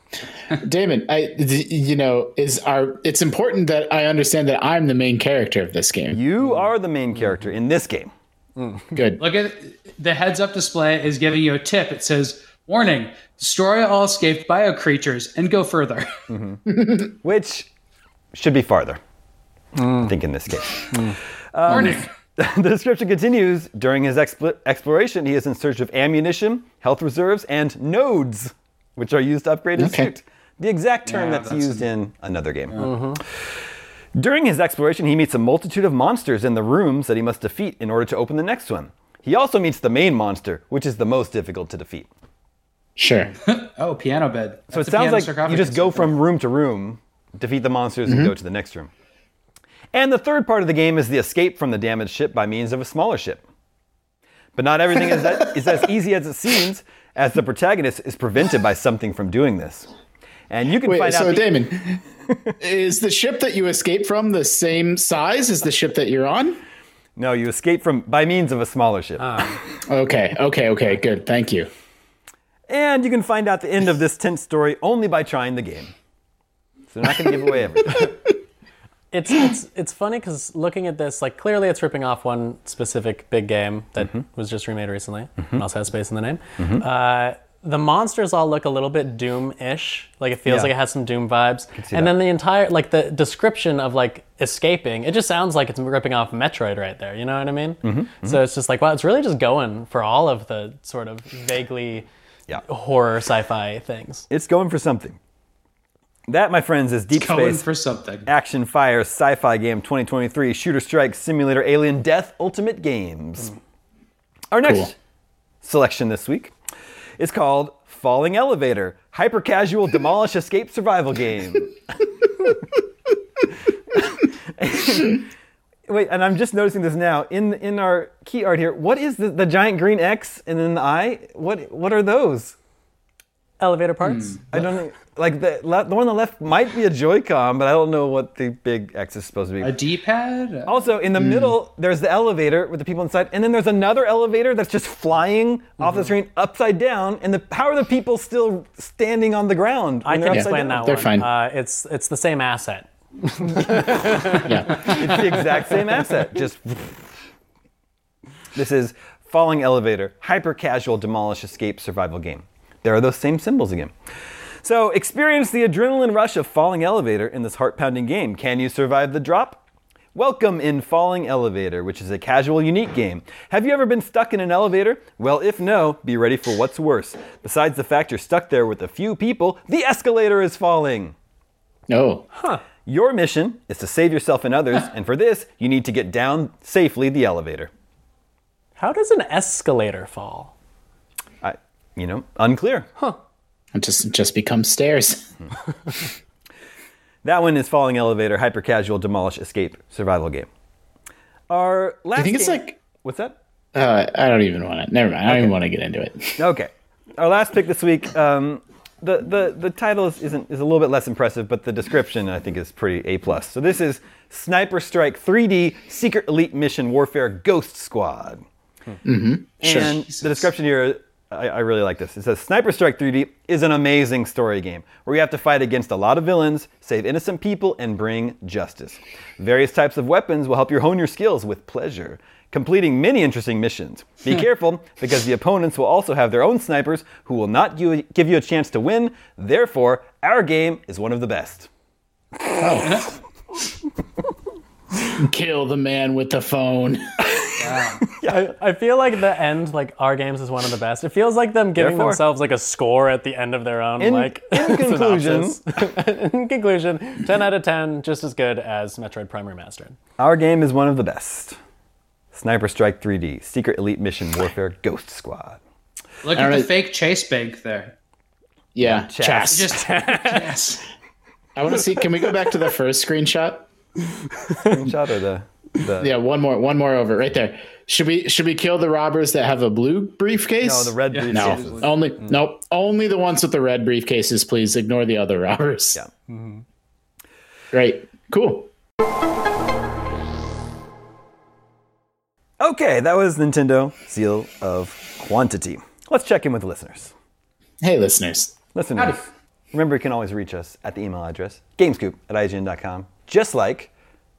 Damon, I, you know, is our. It's important that I understand that I'm the main character of this game. You are the main character in this game. Mm. Good. Look at the heads-up display is giving you a tip. It says, "Warning: destroy all escaped bio creatures and go further." Mm-hmm. Which should be farther. Mm. I think in this case. Mm. Um, Warning. The description continues. During his expl- exploration, he is in search of ammunition, health reserves, and nodes, which are used to upgrade his okay. suit. The exact term yeah, that's, that's used a... in another game. Mm-hmm. During his exploration, he meets a multitude of monsters in the rooms that he must defeat in order to open the next one. He also meets the main monster, which is the most difficult to defeat. Sure. Oh, piano bed. So That's it sounds like you just go from room to room, defeat the monsters, mm-hmm. and go to the next room. And the third part of the game is the escape from the damaged ship by means of a smaller ship. But not everything is, that, is as easy as it seems, as the protagonist is prevented by something from doing this. And you can Wait, find so out... So, Damon, is the ship that you escape from the same size as the ship that you're on? No, you escape from by means of a smaller ship. Ah. Okay, okay, okay, good. Thank you. And you can find out the end of this tense story only by trying the game. So they're not going to give away everything. It's it's it's funny because looking at this, like clearly it's ripping off one specific big game that mm-hmm. was just remade recently. Mm-hmm. And also has space in the name. Mm-hmm. Uh, the monsters all look a little bit Doom-ish. Like it feels yeah. like it has some Doom vibes. And that. then the entire, like the description of like escaping, it just sounds like it's ripping off Metroid right there. You know what I mean? Mm-hmm. Mm-hmm. So it's just like, wow, it's really just going for all of the sort of vaguely yeah. horror sci-fi things. It's going for something. That, my friends, is Deep it's going Space for something. Action Fire Sci-Fi Game twenty twenty-three Shooter Strike Simulator Alien Death Ultimate Games. Mm. Our next cool. selection this week is called Falling Elevator Hyper Casual Demolish Escape Survival Game. Wait, and I'm just noticing this now in in our key art here. What is the, the giant green X and then the I? What what are those? Elevator parts? Mm. I don't know. Like the the one on the left might be a Joy-Con, but I don't know what the big X is supposed to be. A D-pad? Also, in the mm. middle, there's the elevator with the people inside, and then there's another elevator that's just flying mm-hmm. off the screen upside down. And the how are the people still standing on the ground? I can explain yeah, that they're one. Fine. Uh, it's it's the same asset. Yeah, it's the exact same asset. Just this is Falling Elevator Hyper Casual Demolish Escape Survival Game. There are those same symbols again. So experience the adrenaline rush of Falling Elevator in this heart-pounding game. Can you survive the drop? Welcome in Falling Elevator, which is a casual, unique game. Have you ever been stuck in an elevator? Well, if no, be ready for what's worse. Besides the fact you're stuck there with a few people, the escalator is falling. Oh. Huh. Your mission is to save yourself and others, and for this, you need to get down safely the elevator. How does an escalator fall? I, you know, unclear. Huh. It just just becomes stairs. That one is Falling Elevator, Hyper Casual Demolish Escape Survival Game. Our last I think game, it's like... What's that? Uh, I don't even want to... Never mind. I don't Okay. even want to get into it. Okay. Our last pick this week, um, the, the, the title is, isn't, is a little bit less impressive, but the description, I think, is pretty A plus. So this is Sniper Strike three D Secret Elite Mission Warfare Ghost Squad. Mm-hmm. Sure. And the description here... I, I really like this. It says, Sniper Strike three D is an amazing story game where you have to fight against a lot of villains, save innocent people, and bring justice. Various types of weapons will help you hone your skills with pleasure. completing many interesting missions. Be careful, because the opponents will also have their own snipers who will not give you a chance to win. Therefore, our game is one of the best. Oh. Kill the man with the phone. Wow. I, I feel like the end, like our games is one of the best. It feels like them giving Therefore, themselves like a score at the end of their own in, like in conclusion, in conclusion, ten out of ten, just as good as Metroid Prime Remastered. Our game is one of the best. Sniper Strike three D, Secret Elite Mission Warfare Ghost Squad. Look All at right. the fake chase bank there. Yeah, Chess. chess. Just yes. I want to see. Can we go back to the first screenshot? Screenshot or the, the Yeah, one more, one more over right there. Should we should we kill the robbers that have a blue briefcase? no the red Yeah. briefcase. No, is- only nope. Only the ones with the red briefcases, please. Ignore the other robbers. Yeah. Mm-hmm. Great. Cool. Okay, that was Nintendo Seal of Quantity. Let's check in with the listeners. Hey, listeners. Listeners, Howdy. remember you can always reach us at the email address gamescoop at I G N dot com, just like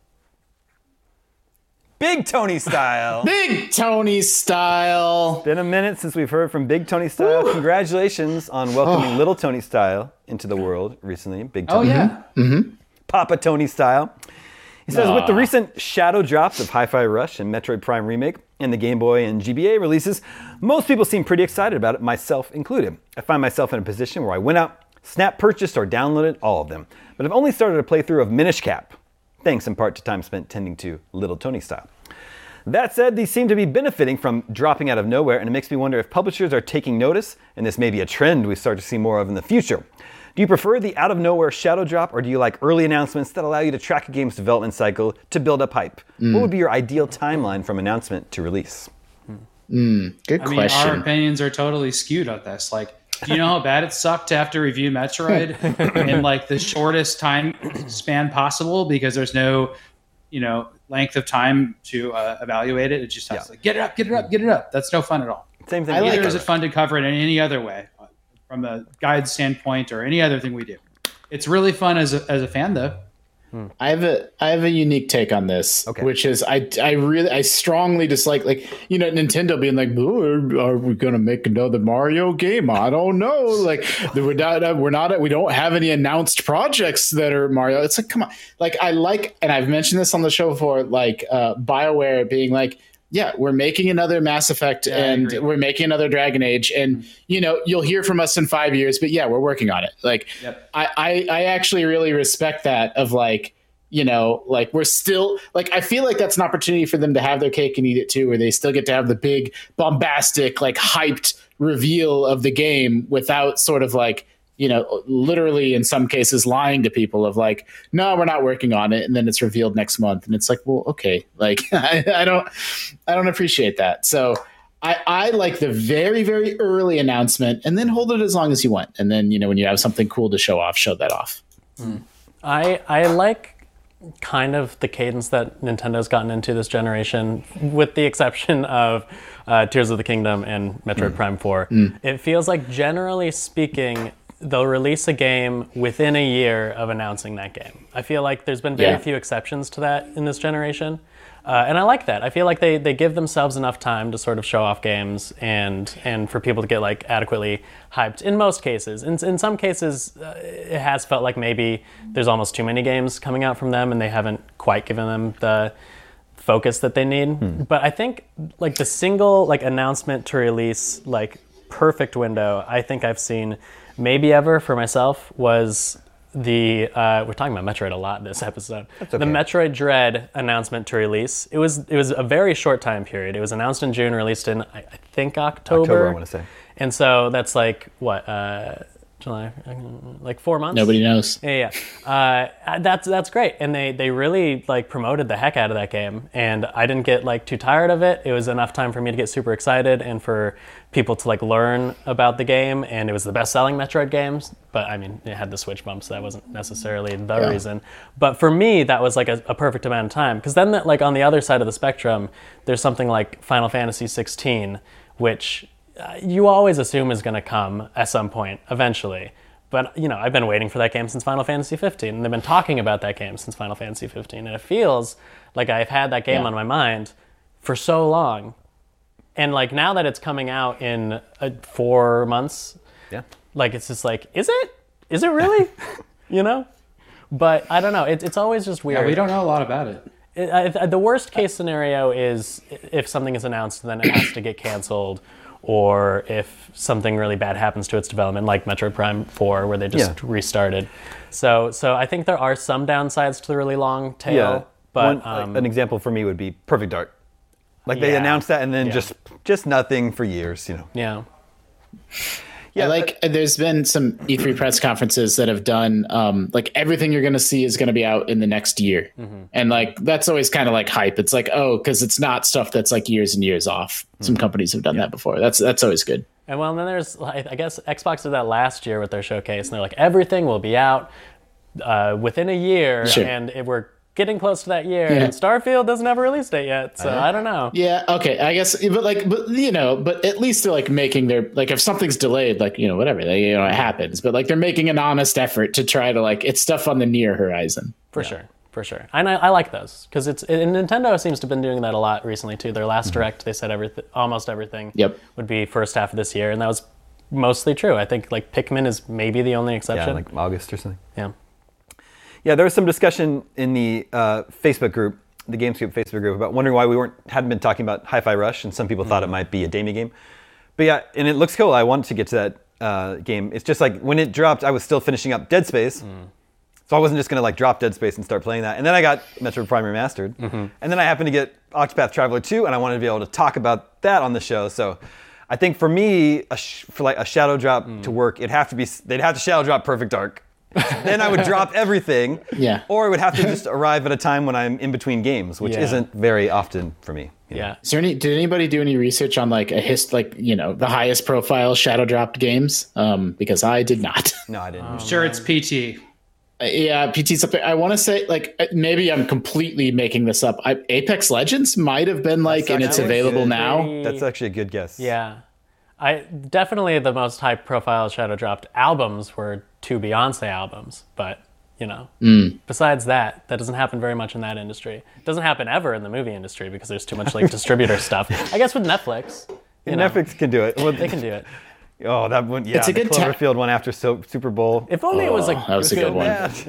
Big Tony Style. Big Tony Style. Been a minute since we've heard from Big Tony Style. Woo. Congratulations on welcoming Little Tony Style into the world recently. Big Oh Tony. yeah. Papa Tony Style. He says, Aw. with the recent shadow drops of Hi-Fi Rush and Metroid Prime Remake and the Game Boy and G B A releases, most people seem pretty excited about it, myself included. I find myself in a position where I went out, snap purchased or downloaded all of them, but I've only started a playthrough of Minish Cap, thanks in part to time spent tending to Little Tony Style. That said, these seem to be benefiting from dropping out of nowhere, and it makes me wonder if publishers are taking notice, and this may be a trend we start to see more of in the future. Do you prefer the out-of-nowhere shadow drop, or do you like early announcements that allow you to track a game's development cycle to build up hype? What would be your ideal timeline from announcement to release? Good I mean, our question. opinions are totally skewed on this. Like, do you know how bad it sucked to have to review Metroid in like the shortest time span possible because there's no, you know, length of time to uh, evaluate it. It just has Yeah. to like, get it up, get it up, get it up. That's no fun at all. Same thing. I like Neither it. is it fun to cover it in any other way, from a guide standpoint or any other thing we do. It's really fun as a, as a fan, though. I have a I have a unique take on this, Okay. which is I I really I strongly dislike, like, you know, Nintendo being like, "Oh, are we gonna make another Mario game? I don't know. Like, we're not we're not we don't have any announced projects that are Mario." It's like, come on. Like, I like, and I've mentioned this on the show before, like uh, BioWare being like, yeah, we're making another Mass Effect I and agree. we're making another Dragon Age, and you know, you'll hear from us in five years, but yeah, we're working on it. Like, Yep. I, I, I actually really respect that of like, you know, like we're still like, I feel like that's an opportunity for them to have their cake and eat it too, where they still get to have the big bombastic, like hyped reveal of the game without sort of like, you know, literally in some cases lying to people of like, no, we're not working on it. And then it's revealed next month. And it's like, well, okay. Like, I, I don't, I don't appreciate that. So I, I like the very, very early announcement and then hold it as long as you want. And then, you know, when you have something cool to show off, show that off. I I like kind of the cadence that Nintendo's gotten into this generation, with the exception of uh, Tears of the Kingdom and Metroid Prime four. It feels like, generally speaking, they'll release a game within a year of announcing that game. I feel like there's been very Yeah. few exceptions to that in this generation. Uh, and I like that. I feel like they, they give themselves enough time to sort of show off games and and for people to get like adequately hyped in most cases. In, in some cases, uh, it has felt like maybe there's almost too many games coming out from them and they haven't quite given them the focus that they need. But I think like the single like announcement to release like perfect window I think I've seen maybe ever for myself was the uh, we're talking about Metroid a lot this episode. okay. The Metroid Dread announcement to release. It was it was a very short time period. It was announced in June, released in I, I think October. October, I want to say. And so that's like what uh, July, like four months. Nobody knows. Yeah, yeah. Uh, that's that's great, and they they really like promoted the heck out of that game, and I didn't get like too tired of it. It was enough time for me to get super excited, and for people to like learn about the game, and it was the best-selling Metroid games. But I mean, it had the Switch bump, so that wasn't necessarily the Yeah. reason. But for me, that was like a, a perfect amount of time, because then that, like on the other side of the spectrum, there's something like Final Fantasy sixteen, which uh, you always assume is going to come at some point eventually. But, you know, I've been waiting for that game since Final Fantasy fifteen, and they've been talking about that game since Final Fantasy fifteen, and it feels like I've had that game Yeah. on my mind for so long. And like now that it's coming out in uh, four months, Yeah. like it's just like, is it? Is it really? You know? But I don't know. It, it's always just weird. Yeah, we don't know a lot about it. It, I, the worst case scenario is if something is announced, then it has to get canceled, or if something really bad happens to its development, like Metroid Prime four, where they just Yeah. restarted. So, so I think there are some downsides to the really long tail. Yeah. But One, um, an example for me would be Perfect Dark. Like they Yeah. announced that and then Yeah. just just nothing for years, you know. yeah, Yeah, like there's been some E three press conferences that have done um, like everything you're going to see is going to be out in the next year, Mm-hmm. and like that's always kind of like hype. It's like oh, because it's not stuff that's like years and years off. Some Mm-hmm. companies have done that before. That's that's always good. and well, and then there's like, I guess Xbox did that last year with their showcase, and they're like everything will be out uh, within a year, Sure. and it, we're getting close to that year, Yeah. and Starfield doesn't have a release date yet, so I don't know. Yeah, okay, I guess, but like, but you know, but at least they're like making their like if something's delayed, like you know, whatever, they, you know, it happens. But like they're making an honest effort to try to like it's stuff on the near horizon. For sure, for sure. And I, I like those because it's and Nintendo seems to have been doing that a lot recently too. Their last direct, they said everything, almost everything, Yep. would be first half of this year, and that was mostly true. I think like Pikmin is maybe the only Yeah, exception. like August or something. Yeah. Yeah, there was some discussion in the uh, Facebook group, the GameScoop Facebook group, about wondering why we weren't hadn't been talking about Hi-Fi Rush, and some people thought it might be a Damie game. But yeah, and it looks cool. I wanted to get to that uh, game. It's just like when it dropped, I was still finishing up Dead Space, so I wasn't just gonna like drop Dead Space and start playing that. And then I got Metroid Prime Remastered, and then I happened to get Octopath Traveler two, and I wanted to be able to talk about that on the show. So I think for me, a sh- for like a shadow drop to work, it'd have to be they'd have to shadow drop Perfect Dark. Then I would drop everything. Yeah. Or it would have to just arrive at a time when I'm in between games, which Yeah. isn't very often for me. you know. Yeah. Is there any? Did anybody do any research on like a hist, like you know, the highest profile shadow dropped games? Um, because I did not. No, I didn't. Um, Sure, it's P T. Uh, yeah, P T's up there. I want to say like uh, maybe I'm completely making this up. I, Apex Legends might have been like, and That's it's actually available good. now. That's actually a good guess. Yeah. I definitely the most high profile shadow dropped albums were two Beyonce albums, but you know, besides that, that doesn't happen very much in that industry. It doesn't happen ever in the movie industry because there's too much like distributor stuff. I guess with Netflix, you know, Netflix can do it. Well, they can do it. Oh, that one. Yeah, It's a the good ta- Cloverfield one after so, Super Bowl. If only it was like that was a good one.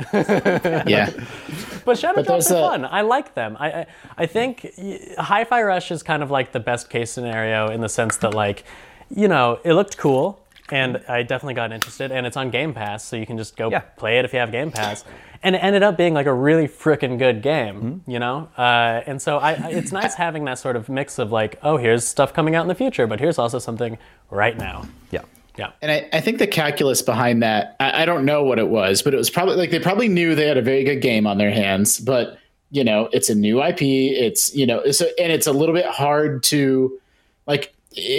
Yeah, But shadow But drops there's are a- fun. I like them. I I, I think y- Hi-Fi Rush is kind of like the best case scenario in the sense that like, you know, it looked cool and I definitely got interested and it's on Game Pass, so you can just go Yeah. play it if you have Game Pass. And it ended up being like a really freaking good game, you know? Uh, and so I, I, it's nice having that sort of mix of like, oh, here's stuff coming out in the future, but here's also something right now. Yeah. Yeah. and I, I think the calculus behind that, I, I don't know what it was, but it was probably like they probably knew they had a very good game on their hands, but you know, it's a new I P. It's you know, it's a, and it's a little bit hard to like.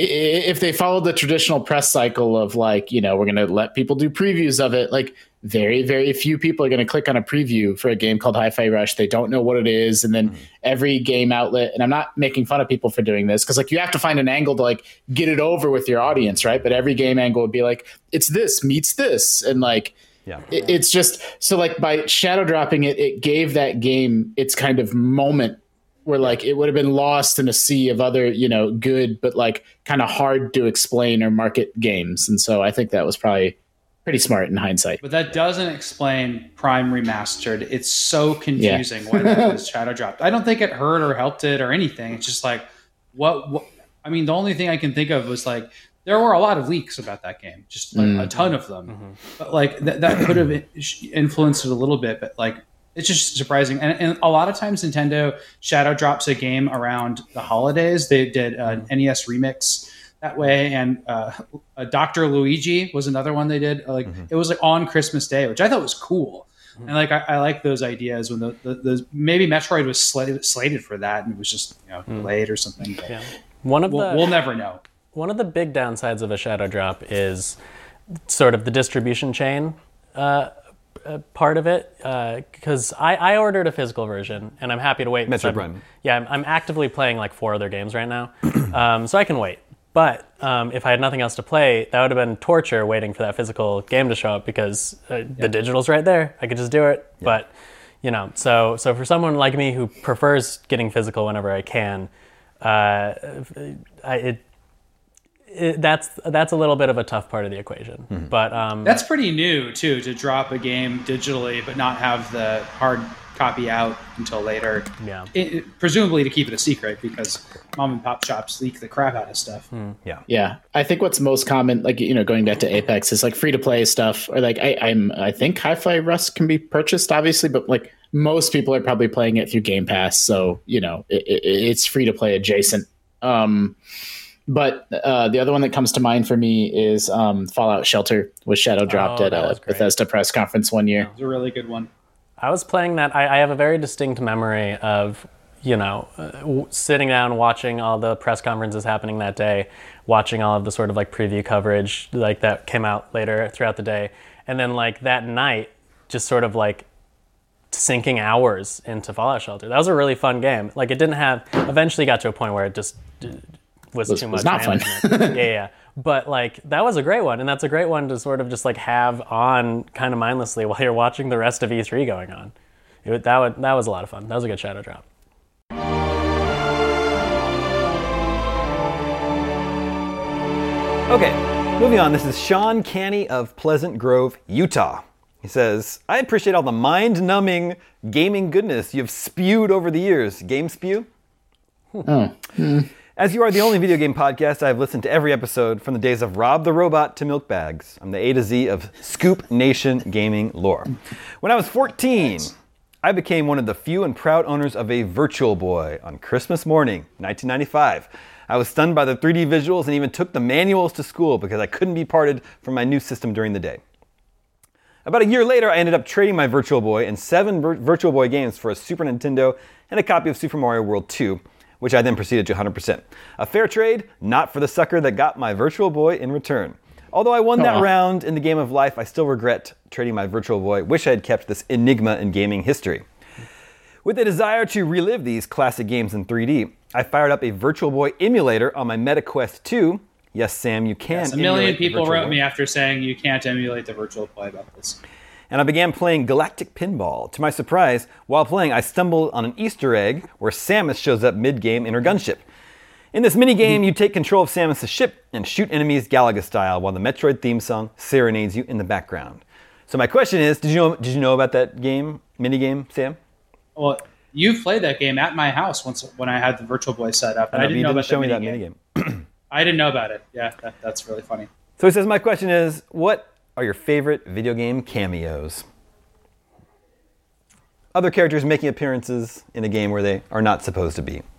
If they followed the traditional press cycle of like, you know, we're going to let people do previews of it, like very, very few people are going to click on a preview for a game called Hi-Fi Rush. They don't know what it is. And then mm-hmm. every game outlet, and I'm not making fun of people for doing this because like you have to find an angle to like get it over with your audience, right? But every game angle would be like, it's this meets this. And like, Yeah. it, it's just, so like by shadow dropping it, it gave that game its kind of moment where like it would have been lost in a sea of other, you know, good, but like kind of hard to explain or market games. And so I think that was probably pretty smart in hindsight. But that doesn't explain Prime Remastered. It's so confusing why that was shadow dropped. I don't think it hurt or helped it or anything. It's just like, what, what I mean, the only thing I can think of was like, there were a lot of leaks about that game, just like mm. a ton of them. Mm-hmm. But like th- that could have influenced it a little bit, but like, it's just surprising. And, and a lot of times Nintendo shadow drops a game around the holidays. They did an N E S remix that way. And uh, Doctor Luigi was another one they did. Like mm-hmm. It was like on Christmas Day, which I thought was cool. Mm-hmm. And like, I, I like those ideas when the, the, the maybe Metroid was slated, slated for that and it was just, you know, delayed mm. or something. But yeah. One of we'll, the, we'll never know. One of the big downsides of a shadow drop is sort of the distribution chain uh, uh, part of it, because uh, I, I ordered a physical version, and I'm happy to wait. Metroid Prime. Yeah, I'm, I'm actively playing like four other games right now, um, so I can wait. But um, if I had nothing else to play, that would have been torture waiting for that physical game to show up because uh, yeah. the digital's right there. I could just do it. Yeah. But, you know, so so for someone like me who prefers getting physical whenever I can, uh, I, it, it that's that's a little bit of a tough part of the equation. Mm-hmm. But um, that's pretty new too, to drop a game digitally but not have the hard copy out until later. Yeah, it, it, presumably to keep it a secret because mom and pop shops leak the crap out of stuff. Mm, yeah, yeah. I think what's most common, like you know, going back to Apex, is like free to play stuff, or like I, I'm I think Hi-Fi Rush can be purchased, obviously, but like most people are probably playing it through Game Pass, so you know it, it, it's free to play adjacent. Um, But uh, the other one that comes to mind for me is um, Fallout Shelter, was shadow dropped oh, at a Bethesda press conference one year. It was a really good one. I was playing that. I, I have a very distinct memory of, you know, uh, w- sitting down, watching all the press conferences happening that day, watching all of the sort of like preview coverage like that came out later throughout the day. And then like that night, just sort of like sinking hours into Fallout Shelter. That was a really fun game. Like it didn't have, eventually got to a point where it just was, was too was much. not fun. yeah, yeah. But like that was a great one, and that's a great one to sort of just like have on kind of mindlessly while you're watching the rest of E three going on. It, that would, that was a lot of fun. That was a good shadow drop. Okay, moving on. This is Sean Canny of Pleasant Grove, Utah. He says, I appreciate all the mind-numbing gaming goodness you've spewed over the years. Game spew? Oh. Mm. As you are the only video game podcast, I've listened to every episode from the days of Rob the Robot to Milk Bags. I'm the A to Z of Scoop Nation gaming lore. When I was fourteen, I became one of the few and proud owners of a Virtual Boy on Christmas morning, nineteen ninety-five. I was stunned by the three D visuals and even took the manuals to school because I couldn't be parted from my new system during the day. About a year later, I ended up trading my Virtual Boy and seven Vir- Virtual Boy games for a Super Nintendo and a copy of Super Mario World two, which I then proceeded to one hundred percent. A fair trade, not for the sucker that got my Virtual Boy in return. Although I won that Aww. round in the game of life, I still regret trading my Virtual Boy. Wish I had kept this enigma in gaming history. With a desire to relive these classic games in three D, I fired up a Virtual Boy emulator on my MetaQuest two. Yes, Sam, you can Yes, a million emulate the people Virtual wrote Boy. me after saying you can't emulate the Virtual Boy about this. And I began playing Galactic Pinball. To my surprise, while playing, I stumbled on an Easter egg where Samus shows up mid-game in her gunship. In this mini-game, you take control of Samus' ship and shoot enemies Galaga style while the Metroid theme song serenades you in the background. So my question is, did you know did you know about that game, mini-game, Sam? Well, you played that game at my house once when I had the Virtual Boy set up. And I, I didn't know, know you about didn't show me the that mini-game. mini-game. I didn't know about it. Yeah, that, that's really funny. So he says, my question is, what are your favorite video game cameos? Other characters making appearances in a game where they are not supposed to be.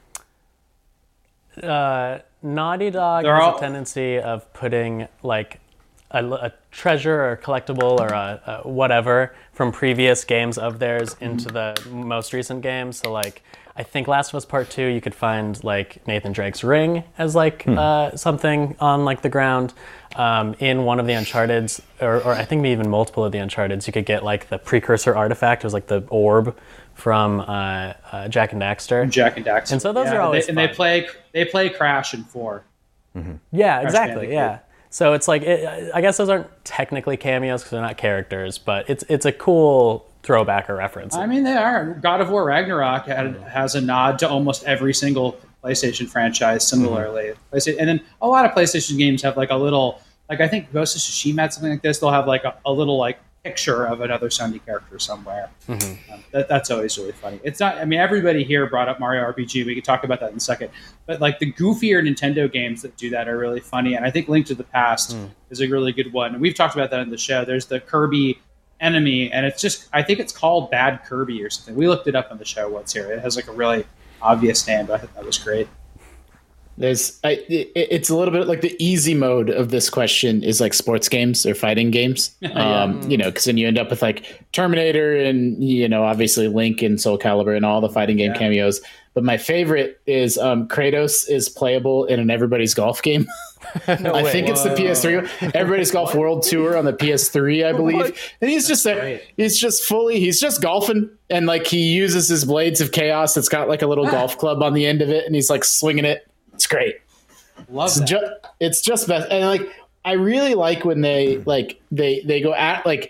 Uh, Naughty Dog They're has all- a tendency of putting like a, a treasure or collectible or a, a whatever from previous games of theirs into the most recent games. So like, I think Last of Us Part Two, you could find like Nathan Drake's ring as like Hmm. uh, something on like the ground. Um, in one of the Uncharted's, or, or I think maybe even multiple of the Uncharted's, you could get like the precursor artifact. It was like the orb from uh, uh, Jack and Daxter. Jack and Daxter. And so those Yeah, are always they, and they fun. play they play Crash in four. Yeah, exactly. Bandicoot. Yeah. So it's like it, I guess those aren't technically cameos because they're not characters, but it's it's a cool throwback or reference. I mean, they are. God of War Ragnarok had, has a nod to almost every single PlayStation franchise. Similarly, PlayStation, and then a lot of PlayStation games have like a little, like I think Ghost of Tsushima had something like this. They'll have like a, a little like picture of another Sony character somewhere. Um, that, that's always really funny. It's not. I mean, everybody here brought up Mario R P G. We could talk about that in a second. But like the goofier Nintendo games that do that are really funny. And I think Link to the Past is a really good one. And we've talked about that in the show. There's the Kirby enemy, and it's just I think it's called Bad Kirby or something. We looked it up on the show once here. It has like a really obvious name, but I thought that was great. There's, I, it, it's a little bit like the easy mode of this question is like sports games or fighting games. Um, you know, because then you end up with like Terminator and, you know, obviously Link and Soul Calibur and all the fighting game Yeah. cameos. But my favorite is um, Kratos is playable in an Everybody's Golf game. I think it's the P S three. Everybody's Golf World Tour on the P S three, I believe. And he's just there. great. He's just fully, he's just golfing. And like he uses his Blades of Chaos. It's got like a little golf club on the end of it. And he's like swinging it. It's great. Love It's that. just, it's just best. And like, I really like when they like, they, they go at like,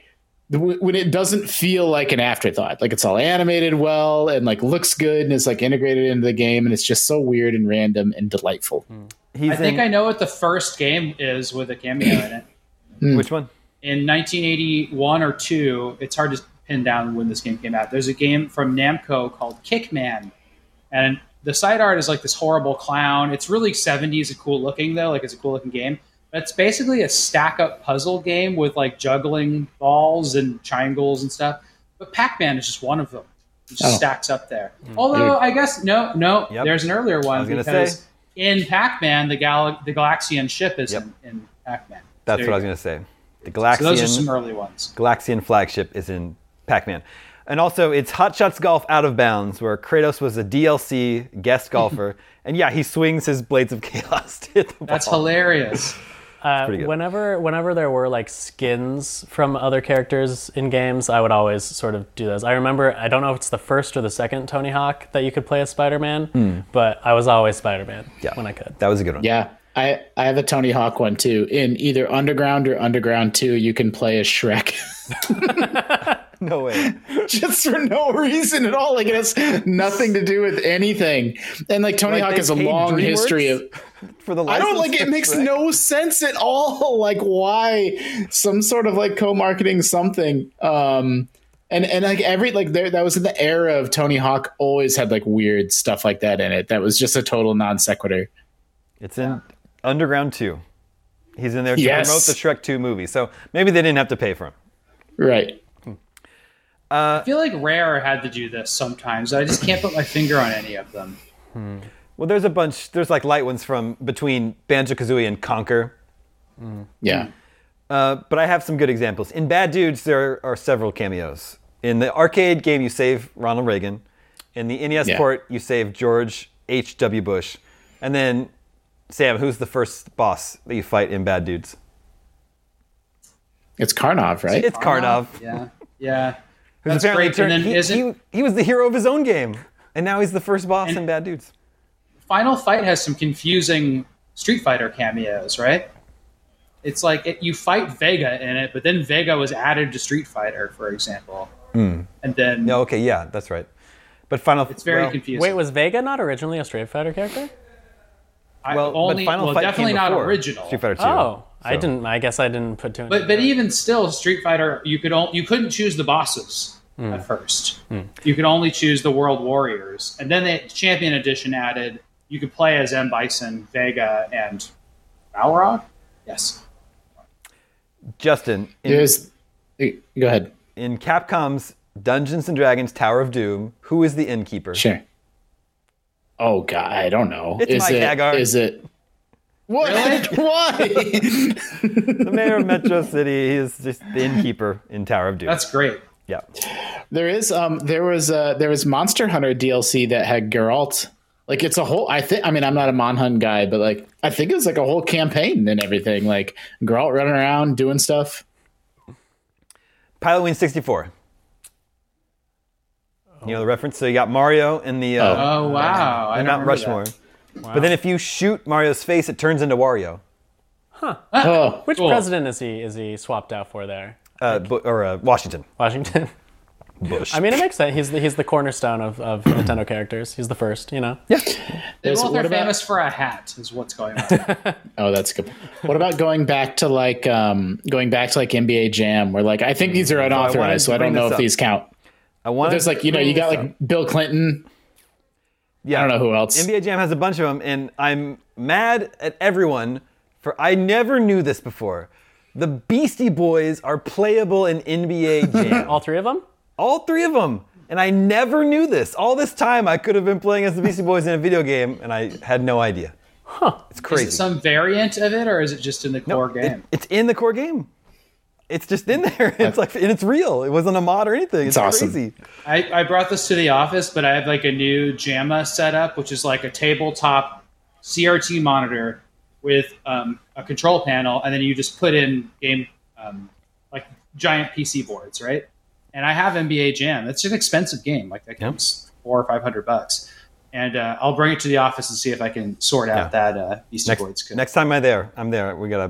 when it doesn't feel like an afterthought, like it's all animated well and like looks good and is like integrated into the game, and it's just so weird and random and delightful. He's I think in, I know what the first game is with a cameo in it. Which one? In nineteen eighty-one or two, it's hard to pin down when this game came out. There's a game from Namco called Kickman, and the side art is like this horrible clown. It's really seventies and cool looking though, like it's a cool looking game. But it's basically a stack up puzzle game with like juggling balls and triangles and stuff. But Pac-Man is just one of them. It just Oh. stacks up there. Although I guess no, no, Yep. there's an earlier one I was gonna because say. in Pac-Man the gal the Galaxian ship is Yep. in, in Pac-Man. That's There what I you was go. going to say. The Galaxian, So those are some early ones. Galaxian flagship is in Pac-Man. And also, it's Hot Shots Golf Out of Bounds, where Kratos was a D L C guest golfer. And yeah, he swings his Blades of Chaos to hit the ball. That's hilarious. Uh, pretty good. whenever whenever there were like skins from other characters in games, I would always sort of do those. I remember, I don't know if it's the first or the second Tony Hawk that you could play as Spider-Man, but I was always Spider-Man Yeah. when I could. That was a good one. Yeah. I, I have a Tony Hawk one too. In either Underground or Underground two, you can play as Shrek. No way. Just for no reason at all. Like it has nothing to do with anything. And like Tony Like, Hawk they has a paid long DreamWorks history of. For the I don't license like it. for Makes Shrek? no sense at all. Like why some sort of like co-marketing something. Um, and and like every like there that was in the era of Tony Hawk always had like weird stuff like that in it. That was just a total non sequitur. It's in Underground two. He's in there to Yes. promote the Shrek two movie. So maybe they didn't have to pay for him. Right. I feel like Rare had to do this sometimes. I just can't put my finger on any of them. Well, there's a bunch. There's like light ones from between Banjo-Kazooie and Conker. Yeah. Uh, but I have some good examples. In Bad Dudes, there are several cameos. In the arcade game, you save Ronald Reagan. In the N E S Yeah. port, you save George H W. Bush. And then, Sam, who's the first boss that you fight in Bad Dudes? It's Karnov, right? It's Karnov. Yeah, yeah. Who's That's apparently great. turned- And then he, isn't he, he was the hero of his own game. And now he's the first boss And- in Bad Dudes. Final Fight has some confusing Street Fighter cameos, right? It's like it, you fight Vega in it, but then Vega was added to Street Fighter, for example, and then Yeah, okay, yeah, that's right. But Final it's very well, confusing. Wait, was Vega not originally a Street Fighter character? I Well, only, but Final well, Fight definitely came not before original. Street Fighter two. Oh, I so- didn't. I guess I didn't put two. and But two but together. even still, Street Fighter, you could only, you couldn't choose the bosses at first. You could only choose the World Warriors, and then the Champion Edition added you could play as M Bison, Vega, and Balrog. Yes, Justin, in, There's. Go ahead. in Capcom's Dungeons and Dragons Tower of Doom, who is the innkeeper? Sure. Oh God, I don't know. It's is Mike it? Hagar. Is it? What? Why? The mayor of Metro City. He is just the innkeeper in Tower of Doom. that's great. yeah. There is. Um. There was. Uh. There was Monster Hunter D L C that had Geralt. Like it's a whole. I think. I mean, I'm not a Monhunt guy, but like I think it was like a whole campaign and everything. Like Geralt running around doing stuff. Pilot Wing sixty-four. You know the reference? So you got Mario in the, uh, Oh wow! I in don't Mount remember Rushmore. that. But then if you shoot Mario's face, it turns into Wario. Oh. Which Cool. president is he? Is he swapped out for there? Uh, Bu- or uh, Washington. Washington. Bush. I mean, it makes sense. He's the he's the cornerstone of, of Nintendo characters. He's the first. You know. yeah. They There's- both what are about- famous for a hat, is what's going on. Oh, that's good. What about going back to like um going back to like N B A Jam, where like I think these are wanted unauthorized, so to I don't bring know this if up. these count. I want There's like you know you got like Bill Clinton. yeah. I don't know who else. N B A Jam has a bunch of them, and I'm mad at everyone for I never knew this before. The Beastie Boys are playable in N B A Jam. All three of them. All three of them. And I never knew this. All this time, I could have been playing as the Beastie Boys in a video game, and I had no idea. Huh. It's Is crazy. it some variant of it, or is it just in the core It- game? it's in the core game. It's just in there. It's like, and it's real. It wasn't a mod or anything. It's, awesome. crazy. I, I brought this to the office, but I have like a new JAMA setup, which is like a tabletop C R T monitor with um, a control panel, and then you just put in game um, like giant P C boards, right? And I have N B A Jam. It's an expensive game, like that comes four or five hundred bucks. And uh, I'll bring it to the office and see if I can sort out Yeah. that uh, Beastie Boys Next, code. next time I'm there, I'm there. We gotta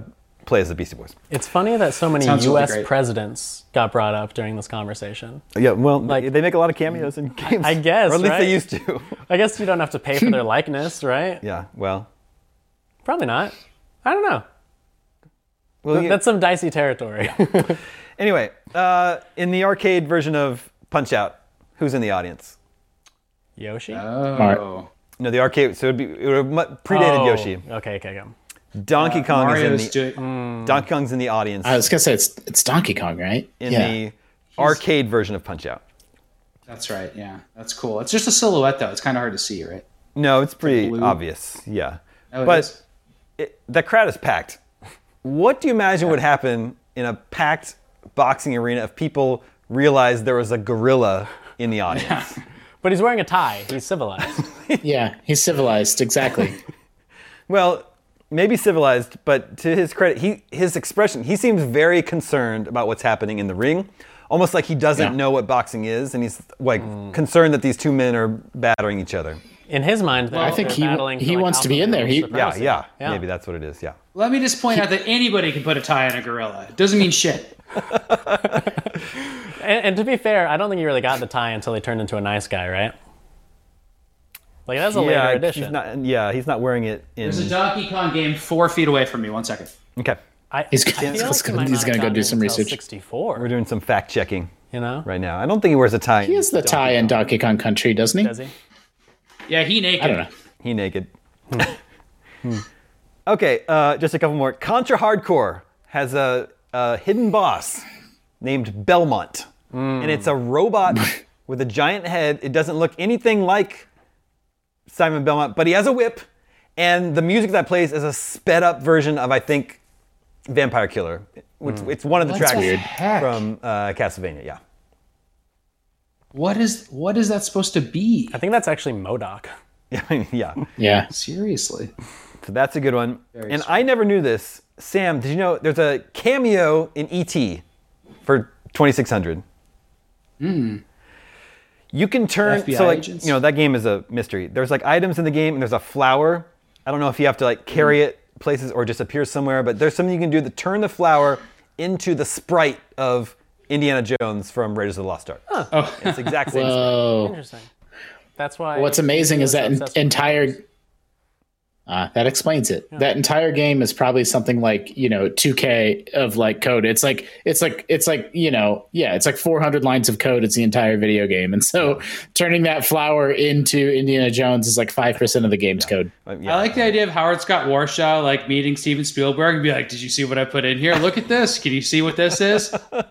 play as the Beastie Boys. It's funny that so many Sounds U really S great. presidents got brought up during this conversation. Yeah, well, Like- they make a lot of cameos in games. I guess, or at least right? they used to. I guess you don't have to pay for their likeness, right? Yeah, well, Probably not. I don't know. well, you- That's some dicey territory. anyway, uh, in the arcade version of Punch Out, who's in the audience? Yoshi? Oh. No, the arcade. So it'd be it would have mu- predated Oh, Yoshi. Okay, okay, okay. Donkey Kong is Mario's in the doing. Donkey Kong's in the audience I was gonna say it's it's Donkey Kong, right? in yeah. the arcade version of Punch Out. That's right. Yeah, that's cool. It's just a silhouette though. It's kind of hard to see, right? No, it's pretty blue. obvious. Yeah, Oh, it but is? it, the crowd is packed. What do you imagine would happen in a packed boxing arena if people realized there was a gorilla in the audience? But he's wearing a tie. He's civilized. Yeah, he's civilized, exactly. Well, maybe civilized, but to his credit, he his expression, he seems very concerned about what's happening in the ring, almost like he doesn't Yeah. know what boxing is, and he's like concerned that these two men are battering each other. In his mind, they're, I think they're he- battling he for, like, wants to be in there. alpha He- male Yeah, supremacy. yeah, Yeah. maybe that's what it is. Yeah. Let me just point out that anybody can put a tie on a gorilla. It doesn't mean shit. And, and to be fair, I don't think he really got the tie until he turned into a nice guy, right? Like, that's a later yeah, edition. he's not. Yeah, he's not wearing it in. There's a Donkey Kong game four feet away from me. One second. Okay, I, He's I gonna- feel he's like he gonna- might he's not gonna have go gotten do it some until research. sixty-four, we're doing some fact checking you know? right now. I don't think he wears a tie. He has the tie in Donkey Kong Country, doesn't he? Does he? Yeah, he naked. I don't know. He naked. Okay, uh, just a couple more. Contra Hardcore has a, a hidden boss named Belmont, and it's a robot with a giant head. It doesn't look anything like Simon Belmont, but he has a whip, and the music that plays is a sped up version of, I think, Vampire Killer. Which, It's one of the What tracks the heck? from uh, Castlevania. Yeah. What is what is that supposed to be? I think that's actually MODOK. yeah. Yeah. Seriously. So that's a good one. And I never knew this. Sam, did you know there's a cameo in E T for twenty-six hundred? Hmm. You can turn F B I so like agents? you know that game is a mystery. There's like items in the game and there's a flower. I don't know if you have to like carry it places or just appear somewhere, but there's something you can do to turn the flower into the sprite of Indiana Jones from Raiders of the Lost Ark. Oh, It's the exact same. Whoa. Interesting. That's why. What's amazing is that He was en- obsessed with entire. Uh, that explains it. That entire game is probably something like you know two K of like code. It's like it's like it's like you know yeah, it's like four hundred lines of code. It's the entire video game, and so turning that flower into Indiana Jones is like five percent of the game's code. Uh, yeah. I like the idea of Howard Scott Warshaw like meeting Steven Spielberg and be like, "Did you see what I put in here? Look at this. Can you see what this is?"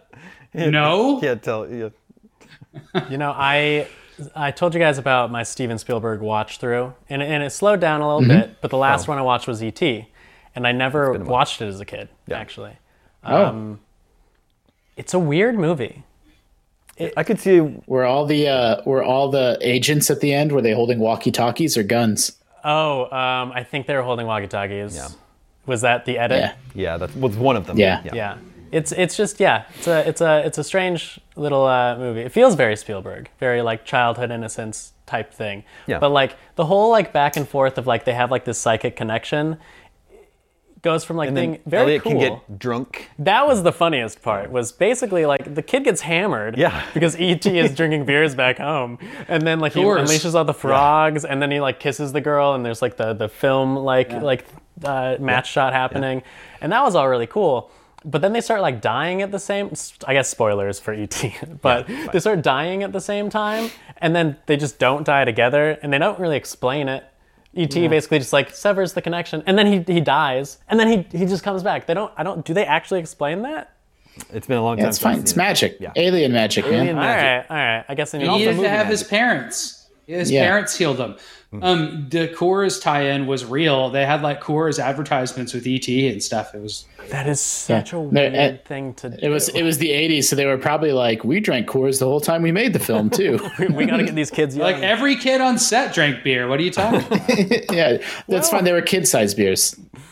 No. Can't tell. Yeah. You know, I I told you guys about my Steven Spielberg watch through, and, and it slowed down a little Mm-hmm. bit, but the last Oh. one I watched was E T, and I never watched it as a kid, actually. Oh, It's a weird movie. I could see. were all the uh, were all the agents at the end? Were they holding walkie talkies or guns? Oh, um, I think they were holding walkie-talkies. Yeah. Was that the edit? Yeah, Yeah, that was one of them. Yeah. Yeah. It's it's just yeah, it's a it's a it's a strange little uh, movie. It feels very Spielberg, very like childhood innocence type thing. Yeah. But like the whole like back and forth of like they have like this psychic connection goes from like And being then very Elliot cool. can get drunk. That was the funniest part. Was basically like the kid gets hammered. Yeah. Because E T is drinking beers back home, and then like he course. unleashes all the frogs, and then he like kisses the girl, and there's like the the film like like uh, match shot happening, and that was all really cool. But then they start like dying at the same. I guess spoilers for E T. But they start dying at the same time, and then they just don't die together, and they don't really explain it. E T basically just like severs the connection, and then he he dies, and then he he just comes back. They don't. I don't. Do they actually explain that? It's been a long yeah, time. it's since I've fine. It's seen it. magic, Yeah. alien magic, man. Alien All magic. right, all right. I guess I need He also needed to movie have his magic. parents. His Yeah. parents healed him. Um, the Coors tie-in was real. They had like Coors advertisements with E T and stuff. It was That is such a No, weird uh, thing to do. It was it was the eighties, so they were probably like, we drank Coors the whole time we made the film too. we got to get these kids young. like every kid on set drank beer. What are you talking about? Yeah, that's fine. They were kid-sized beers.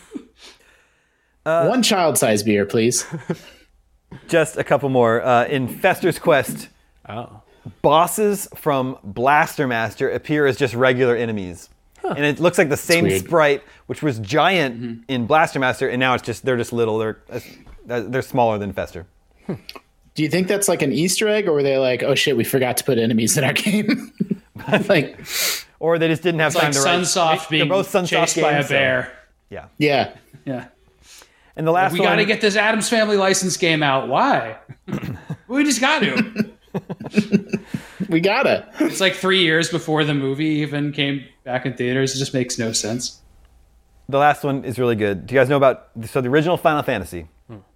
One child-sized beer, please. Just a couple more. Uh, in Fester's Quest, oh, bosses from Blaster Master appear as just regular enemies. and it looks like the same weird. sprite, which was giant Mm-hmm. in Blaster Master, and now it's just they're just little. They're uh, they're smaller than Fester. Do you think that's like an Easter egg, or were they like, oh shit, we forgot to put enemies in our game? Like, Or they just didn't have It's time like to write. Sunsoft They're being both Sunsoft chased by a games, so- bear. Yeah, yeah. Yeah. and the last We one. got to get this Adams Family license game out. Why? We just got to. We gotta. It's like three years before the movie even came back in theaters. It just makes no sense. The last one is really good. Do you guys know about so the original Final Fantasy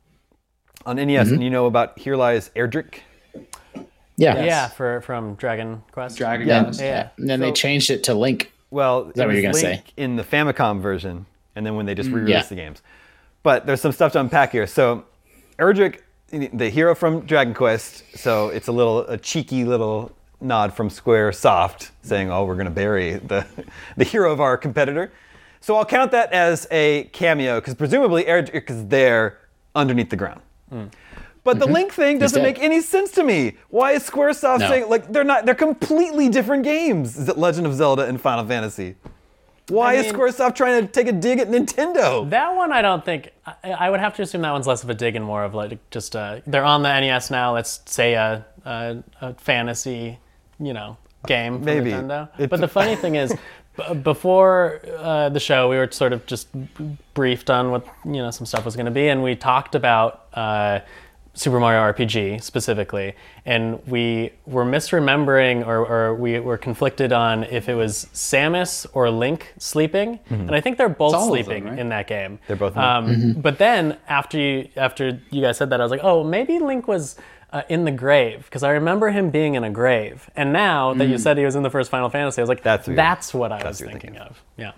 on N E S? Mm-hmm. And you know about Here Lies Erdrick? Yeah. Yeah, for from Dragon Quest. Dragon Yeah. Quest. Yeah. And then they changed it to Link. Well, that it what was you're gonna Link say? in the Famicom version, and then when they just re-released Yeah. the games. But there's some stuff to unpack here. So Erdrick, the hero from Dragon Quest, so it's a little a cheeky little nod from Square Soft saying, "Oh, we're going to bury the the hero of our competitor." So I'll count that as a cameo because presumably Erdrick is there underneath the ground. But the Link thing doesn't dead. make any sense to me. Why is SquareSoft No. saying like they're not? They're completely different games. Is it Legend of Zelda and Final Fantasy? Why I is mean- SquareSoft trying to take a dig at Nintendo? That one, I don't think. I, I would have to assume that one's less of a dig and more of like just uh, they're on the N E S now. Let's say a, a, a fantasy, you know, game from Maybe. Nintendo. It's- But the funny thing is, b- before uh, the show, we were sort of just b- briefed on what you know some stuff was going to be, and we talked about. Uh, Super Mario R P G specifically, and we were misremembering or, or we were conflicted on if it was Samus or Link sleeping, and I think they're both all of them, sleeping right? in that game. They're both in Um, But then after you after you guys said that, I was like, oh, maybe Link was uh, in the grave because I remember him being in a grave. And now that you said he was in the first Final Fantasy, I was like, That's weird. that's what I That's was what you're thinking thinking of. Yeah.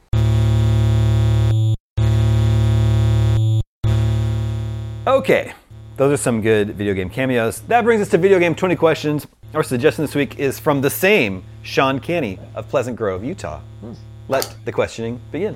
Okay, those are some good video game cameos. That brings us to video game twenty questions. Our suggestion this week is from the same Sean Canny of Pleasant Grove, Utah. Let the questioning begin.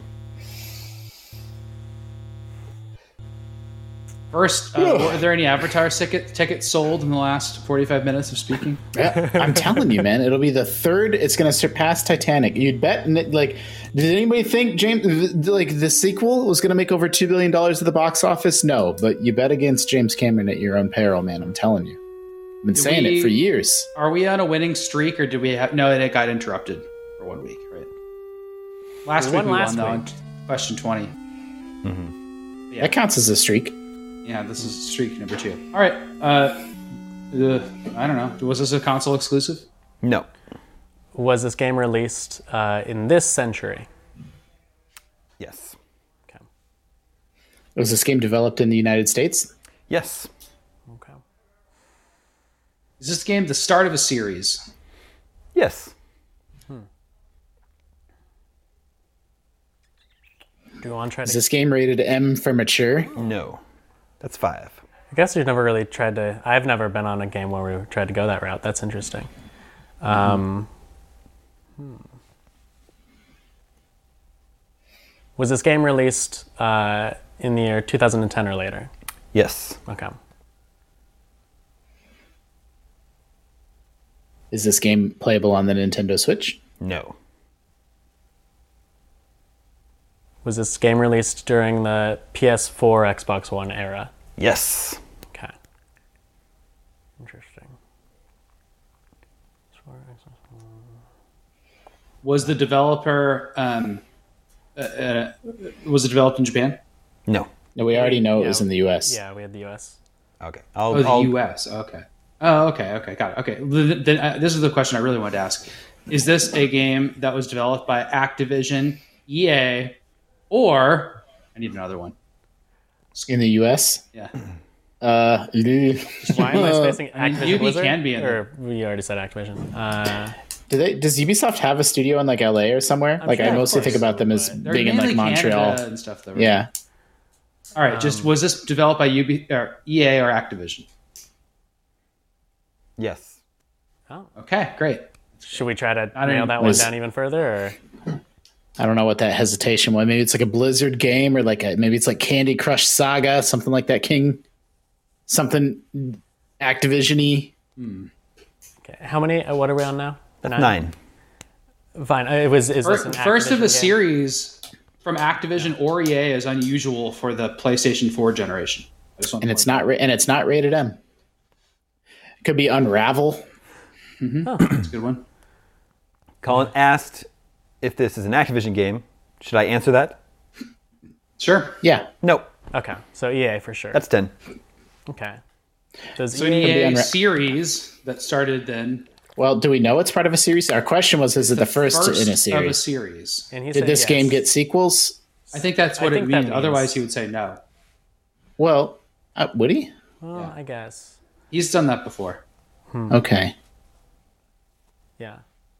First, uh, were there any Avatar ticket, tickets sold in the last forty-five minutes of speaking? Yeah, I'm telling you, man, it'll be the third. It's going to surpass Titanic. You'd bet. and it- Like, did anybody think James, th- like the sequel was going to make over two billion dollars at the box office? No, but you bet against James Cameron at your own peril, man. I'm telling you. I've been saying we- it for years. Are we on a winning streak, or did we have? No, it got interrupted for one week, right? Last We week won we last won though, on week. question twenty. That counts as a streak. Yeah, this is streak number two. All right. Uh, uh, I don't know. Was this a console exclusive? No. Was this game released uh, in this century? Yes. Okay. Was this game developed in the United States? Yes. Okay. Is this game the start of a series? Yes. Do you want to try Is to? this game rated M for mature? No. That's five. I guess we've never really tried to. I've never been on a game where we tried to go that route. That's interesting. Um, hmm. Was this game released uh, in the year two thousand ten or later? Yes. Okay. Is this game playable on the Nintendo Switch? No. Was this game released during the P S four, Xbox One era? Yes. Okay. Interesting. Was the developer um, uh, uh, was it developed in Japan? No. No, we already know it Yeah. was in the U S. Yeah, we had the U S. Okay. I'll, Oh, the I'll- U S. Okay. Oh, okay. Okay. Got it. Okay. Then, then, uh, this is the question I really wanted to ask: is this a game that was developed by Activision, E A, or I need another one? In the U S? Yeah. Uh, Why am I spacing I mean, Activision Yubi Blizzard? can be in Or we already said Activision. Uh, do they? Does Ubisoft have a studio in like L A or somewhere? like sure, I of mostly think course. about them as They're being in like mainly Montreal. Canada and stuff. Though, right? Yeah. All right. Just was this developed by U B or E A or Activision? Yes. Okay. Great. should we try to I nail don't- that one was- down even further? Or? I don't know what that hesitation was. Maybe it's like a Blizzard game or like a, maybe it's like Candy Crush Saga, something like that. King, something Activision-y. Okay. How many? Uh, what are we on now? That's nine. Fine. It was. Is this an First, first of Activision a game? series from Activision or E A is unusual for the PlayStation four generation. I just want And to it's point not ra- and it's not rated M. It could be Unravel. that out. That's a good one. Colin asked if this is an Activision game. Should I answer that? Sure. Yeah. No. Okay, so E A for sure. That's ten. okay. Does So an E A? E A Unra- series that started then. Well, do we know it's part of a series? Our question was, is it the first, First in a of a series? series. And he Did said this yes. game get sequels? I think that's I what think it that means. means- Otherwise, he would say no. Well, uh, would he? Well, I guess. He's done that before. Okay. Yeah.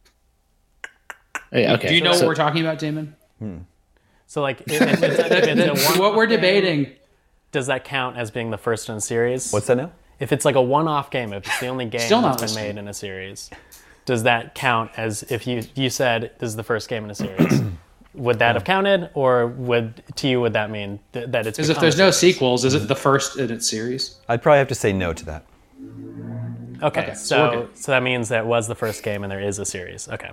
Yeah, okay. Do you know So- what we're talking about, Damon? So like, if, if it's a, if it's a one What we're debating. does that count as being the first in a series? What's that now? If it's like a one-off game, if it's the only game Still not that's been listening. made in a series, does that count as if you you said this is the first game in a series? Would that have counted, or would to you would that mean th- that it's Because if become there's a no series? sequels, is it the first in its series? I'd probably have to say no to that. Okay, Okay, so so we're good. so that means that it was the first game and there is a series. Okay,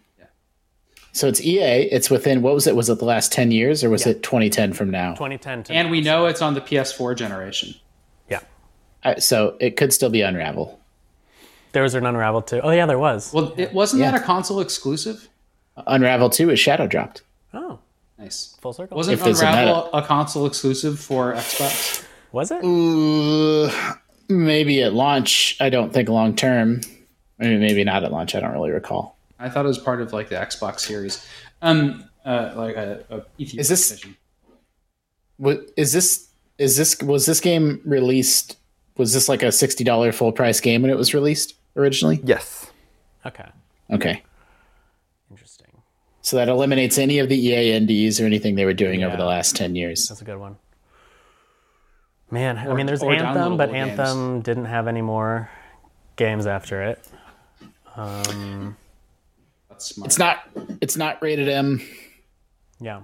So it's E A. It's within, what was it? Was it the last ten years or was it twenty ten from now? twenty ten to And we know it's on the P S four generation. yeah. Uh, so it could still be Unravel. There was an Unravel too. Oh yeah, there was. Well, it wasn't Yeah. that a console exclusive? Unravel two is shadow dropped. Oh, Nice. full circle. Wasn't If there's a Unravel a console exclusive for Xbox? Was it? Uh, maybe at launch. I don't think long term. Maybe, maybe not at launch. I don't really recall. I thought it was part of like the Xbox series. Um, uh, like a, a Ethiopian Is this- edition. What is this? Is this was this game released? Was this like a sixty dollar full price game when it was released originally? Yes. Okay, Okay, interesting. so that eliminates any of the E A N Ds or anything they were doing over Yeah. the last ten years. That's a good one. Man, I Or- mean, there's or Anthem, but downloadable games. Anthem didn't have any more games after it. Um, That's smart. It's not. It's not rated M. yeah.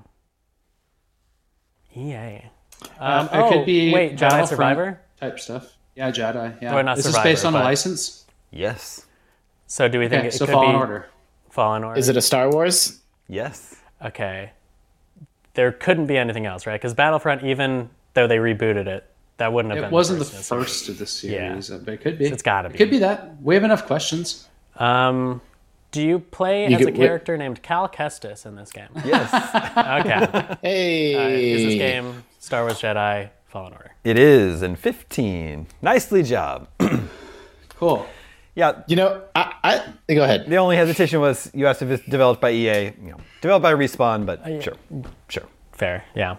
E A. Um, Um, it oh, could be wait, Jedi Battlefront Survivor? type stuff. Yeah, Jedi. Yeah. Or not Is Survivor, this based on a but- license? Yes. So do we think Okay, it, so could Fallen be Order. Fallen Order? Is it a Star Wars? Yes. Okay. There couldn't be anything else, right? Because Battlefront, even though they rebooted it, that wouldn't have been It wasn't the the first. in the first of the Yeah. series, but it could be. It's gotta be. It could be that. We have enough questions. series. Um, do you play You as a could- character named Cal Kestis in this game? Yes. Okay. Hey, Uh, is this game Star Wars Jedi Fallen Order? It is in fifteen. Nicely job. Cool. Yeah. You know, I, I go ahead. The only hesitation was you asked if it's developed by E A. You know, developed by Respawn, but sure, sure. Fair, yeah.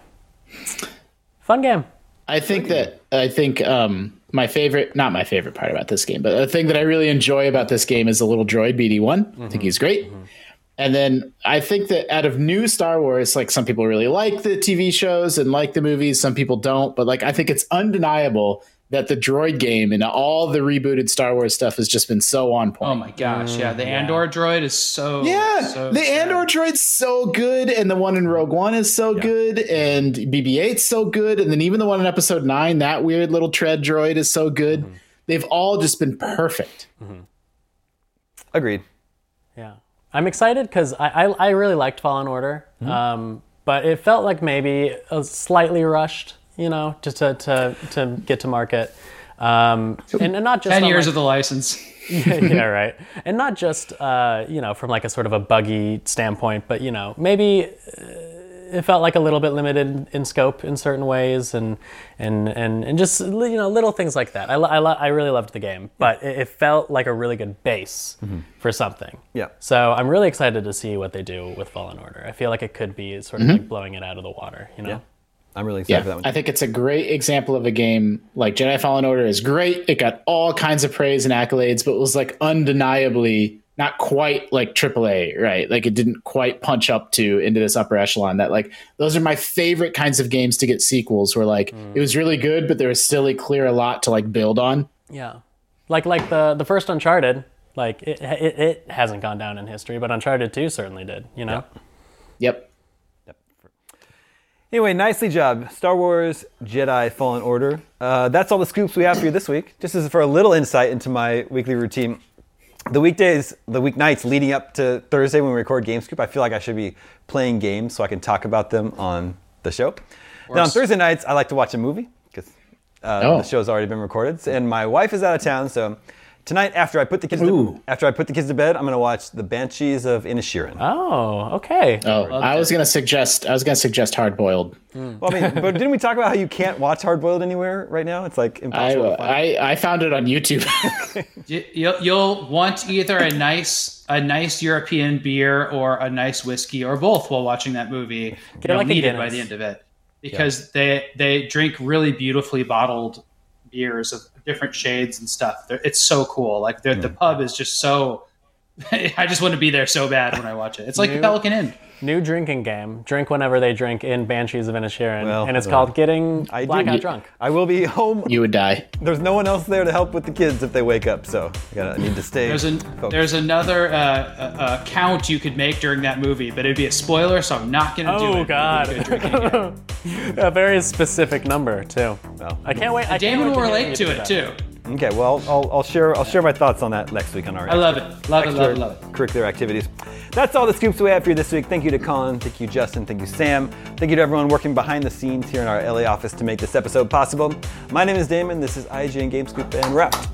Fun game. I think that I think um, my favorite, not my favorite part about this game, but the thing that I really enjoy about this game is the little droid B D one. I think he's great. And then I think that out of new Star Wars, like some people really like the T V shows and like the movies, some people don't. But like I think it's undeniable that the droid game and all the rebooted Star Wars stuff has just been so on point. Oh my gosh, yeah. The Andor droid is so Yeah, so the sad. Andor droid's so good, and the one in Rogue One is so good, and B B eight's so good, and then even the one in Episode nine, that weird little tread droid is so good. Mm-hmm. They've all just been perfect. Agreed. Yeah. I'm excited because I, I, I really liked Fallen Order, um, but it felt like maybe a slightly rushed, you know, just to, to, to get to market. Um, and, and not just Ten on, years like- of the license. yeah, yeah, right. And not just, uh, you know, from like a sort of a buggy standpoint, but, you know, maybe uh, it felt like a little bit limited in scope in certain ways and and and, and just, you know, little things like that. I, lo- I, lo- I really loved the game, but it, it felt like a really good base for something. Yeah. So I'm really excited to see what they do with Fallen Order. I feel like it could be sort of like blowing it out of the water, you know? Yeah. I'm really excited for that Yeah, one. I think it's a great example of a game like Jedi Fallen Order is great. It got all kinds of praise and accolades, but was like undeniably not quite like triple A, right? Like it didn't quite punch up to into this upper echelon. That like those are my favorite kinds of games to get sequels. Where like it was really good, but there was still a clear a lot to like build on. Yeah, like like the the first Uncharted, like it it, it hasn't gone down in history, but Uncharted two certainly did. You know. Yep. Anyway, nicely job. Star Wars Jedi Fallen Order. Uh, that's all the scoops we have for you this week. Just as for a little insight into my weekly routine, the weekdays, the weeknights leading up to Thursday when we record Game Scoop, I feel like I should be playing games so I can talk about them on the show. Then on Thursday nights, I like to watch a movie because uh, Oh. the show's already been recorded, and my wife is out of town, so tonight after I put the kids to, Ooh. after I put the kids to bed, I'm going to watch The Banshees of Inisherin. Oh, okay. Oh, I was gonna suggest. I was gonna suggest Hard Boiled. Well, I mean, but didn't we talk about how you can't watch Hard Boiled anywhere right now? It's like I, impossible. to find. I I found it on YouTube. You, you'll, you'll want either a nice a nice European beer or a nice whiskey or both while watching that movie. Get You'll like a need it by Guinness. the end of it because they they drink really beautifully bottled beers of different shades and stuff. They're, it's so cool. Like they're- the pub is just so. I just want to be there so bad when I watch it. It's like the New- Pelican Inn. New drinking game. Drink whenever they drink in Banshees of Inisherin. Well, and it's uh, called Getting I do- Blackout Drunk. I will be home. You would die. There's no one else there to help with the kids if they wake up, so I, gotta, I need to stay. There's an, focused. there's another uh, uh, uh, count you could make during that movie, but it'd be a spoiler, so I'm not going to do it. Oh, God. It'd be a good drinking game. A very specific number, too. Well, I can't wait. I can't Damon wait will hear relate you to do it that. too. Okay, well, I'll, I'll share I'll share my thoughts on that next week on our I love it. Love it, love it, love it. curricular activities. That's all the scoops we have for you this week. Thank you to Colin, thank you Justin, thank you Sam, thank you to everyone working behind the scenes here in our L A office to make this episode possible. My name is Damon, this is I G N Game Scoop, and we're out.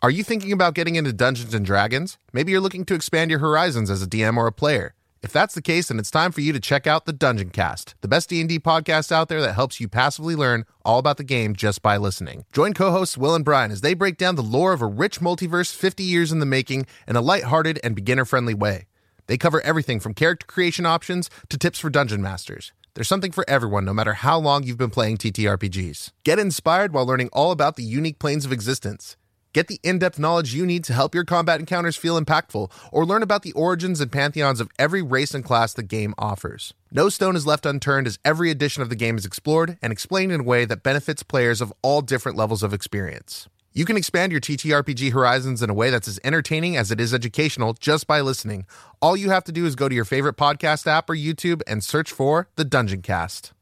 Are you thinking about getting into Dungeons and Dragons? Maybe you're looking to expand your horizons as a D M or a player. If that's the case, then it's time for you to check out the Dungeon Cast, the best D and D podcast out there that helps you passively learn all about the game just by listening. Join co-hosts Will and Brian as they break down the lore of a rich multiverse fifty years in the making in a lighthearted and beginner-friendly way. They cover everything from character creation options to tips for dungeon masters. There's something for everyone, no matter how long you've been playing T T R P Gs. Get inspired while learning all about the unique planes of existence. Get the in-depth knowledge you need to help your combat encounters feel impactful, or learn about the origins and pantheons of every race and class the game offers. No stone is left unturned as every edition of the game is explored and explained in a way that benefits players of all different levels of experience. You can expand your T T R P G horizons in a way that's as entertaining as it is educational just by listening. All you have to do is go to your favorite podcast app or YouTube and search for The Dungeon Cast.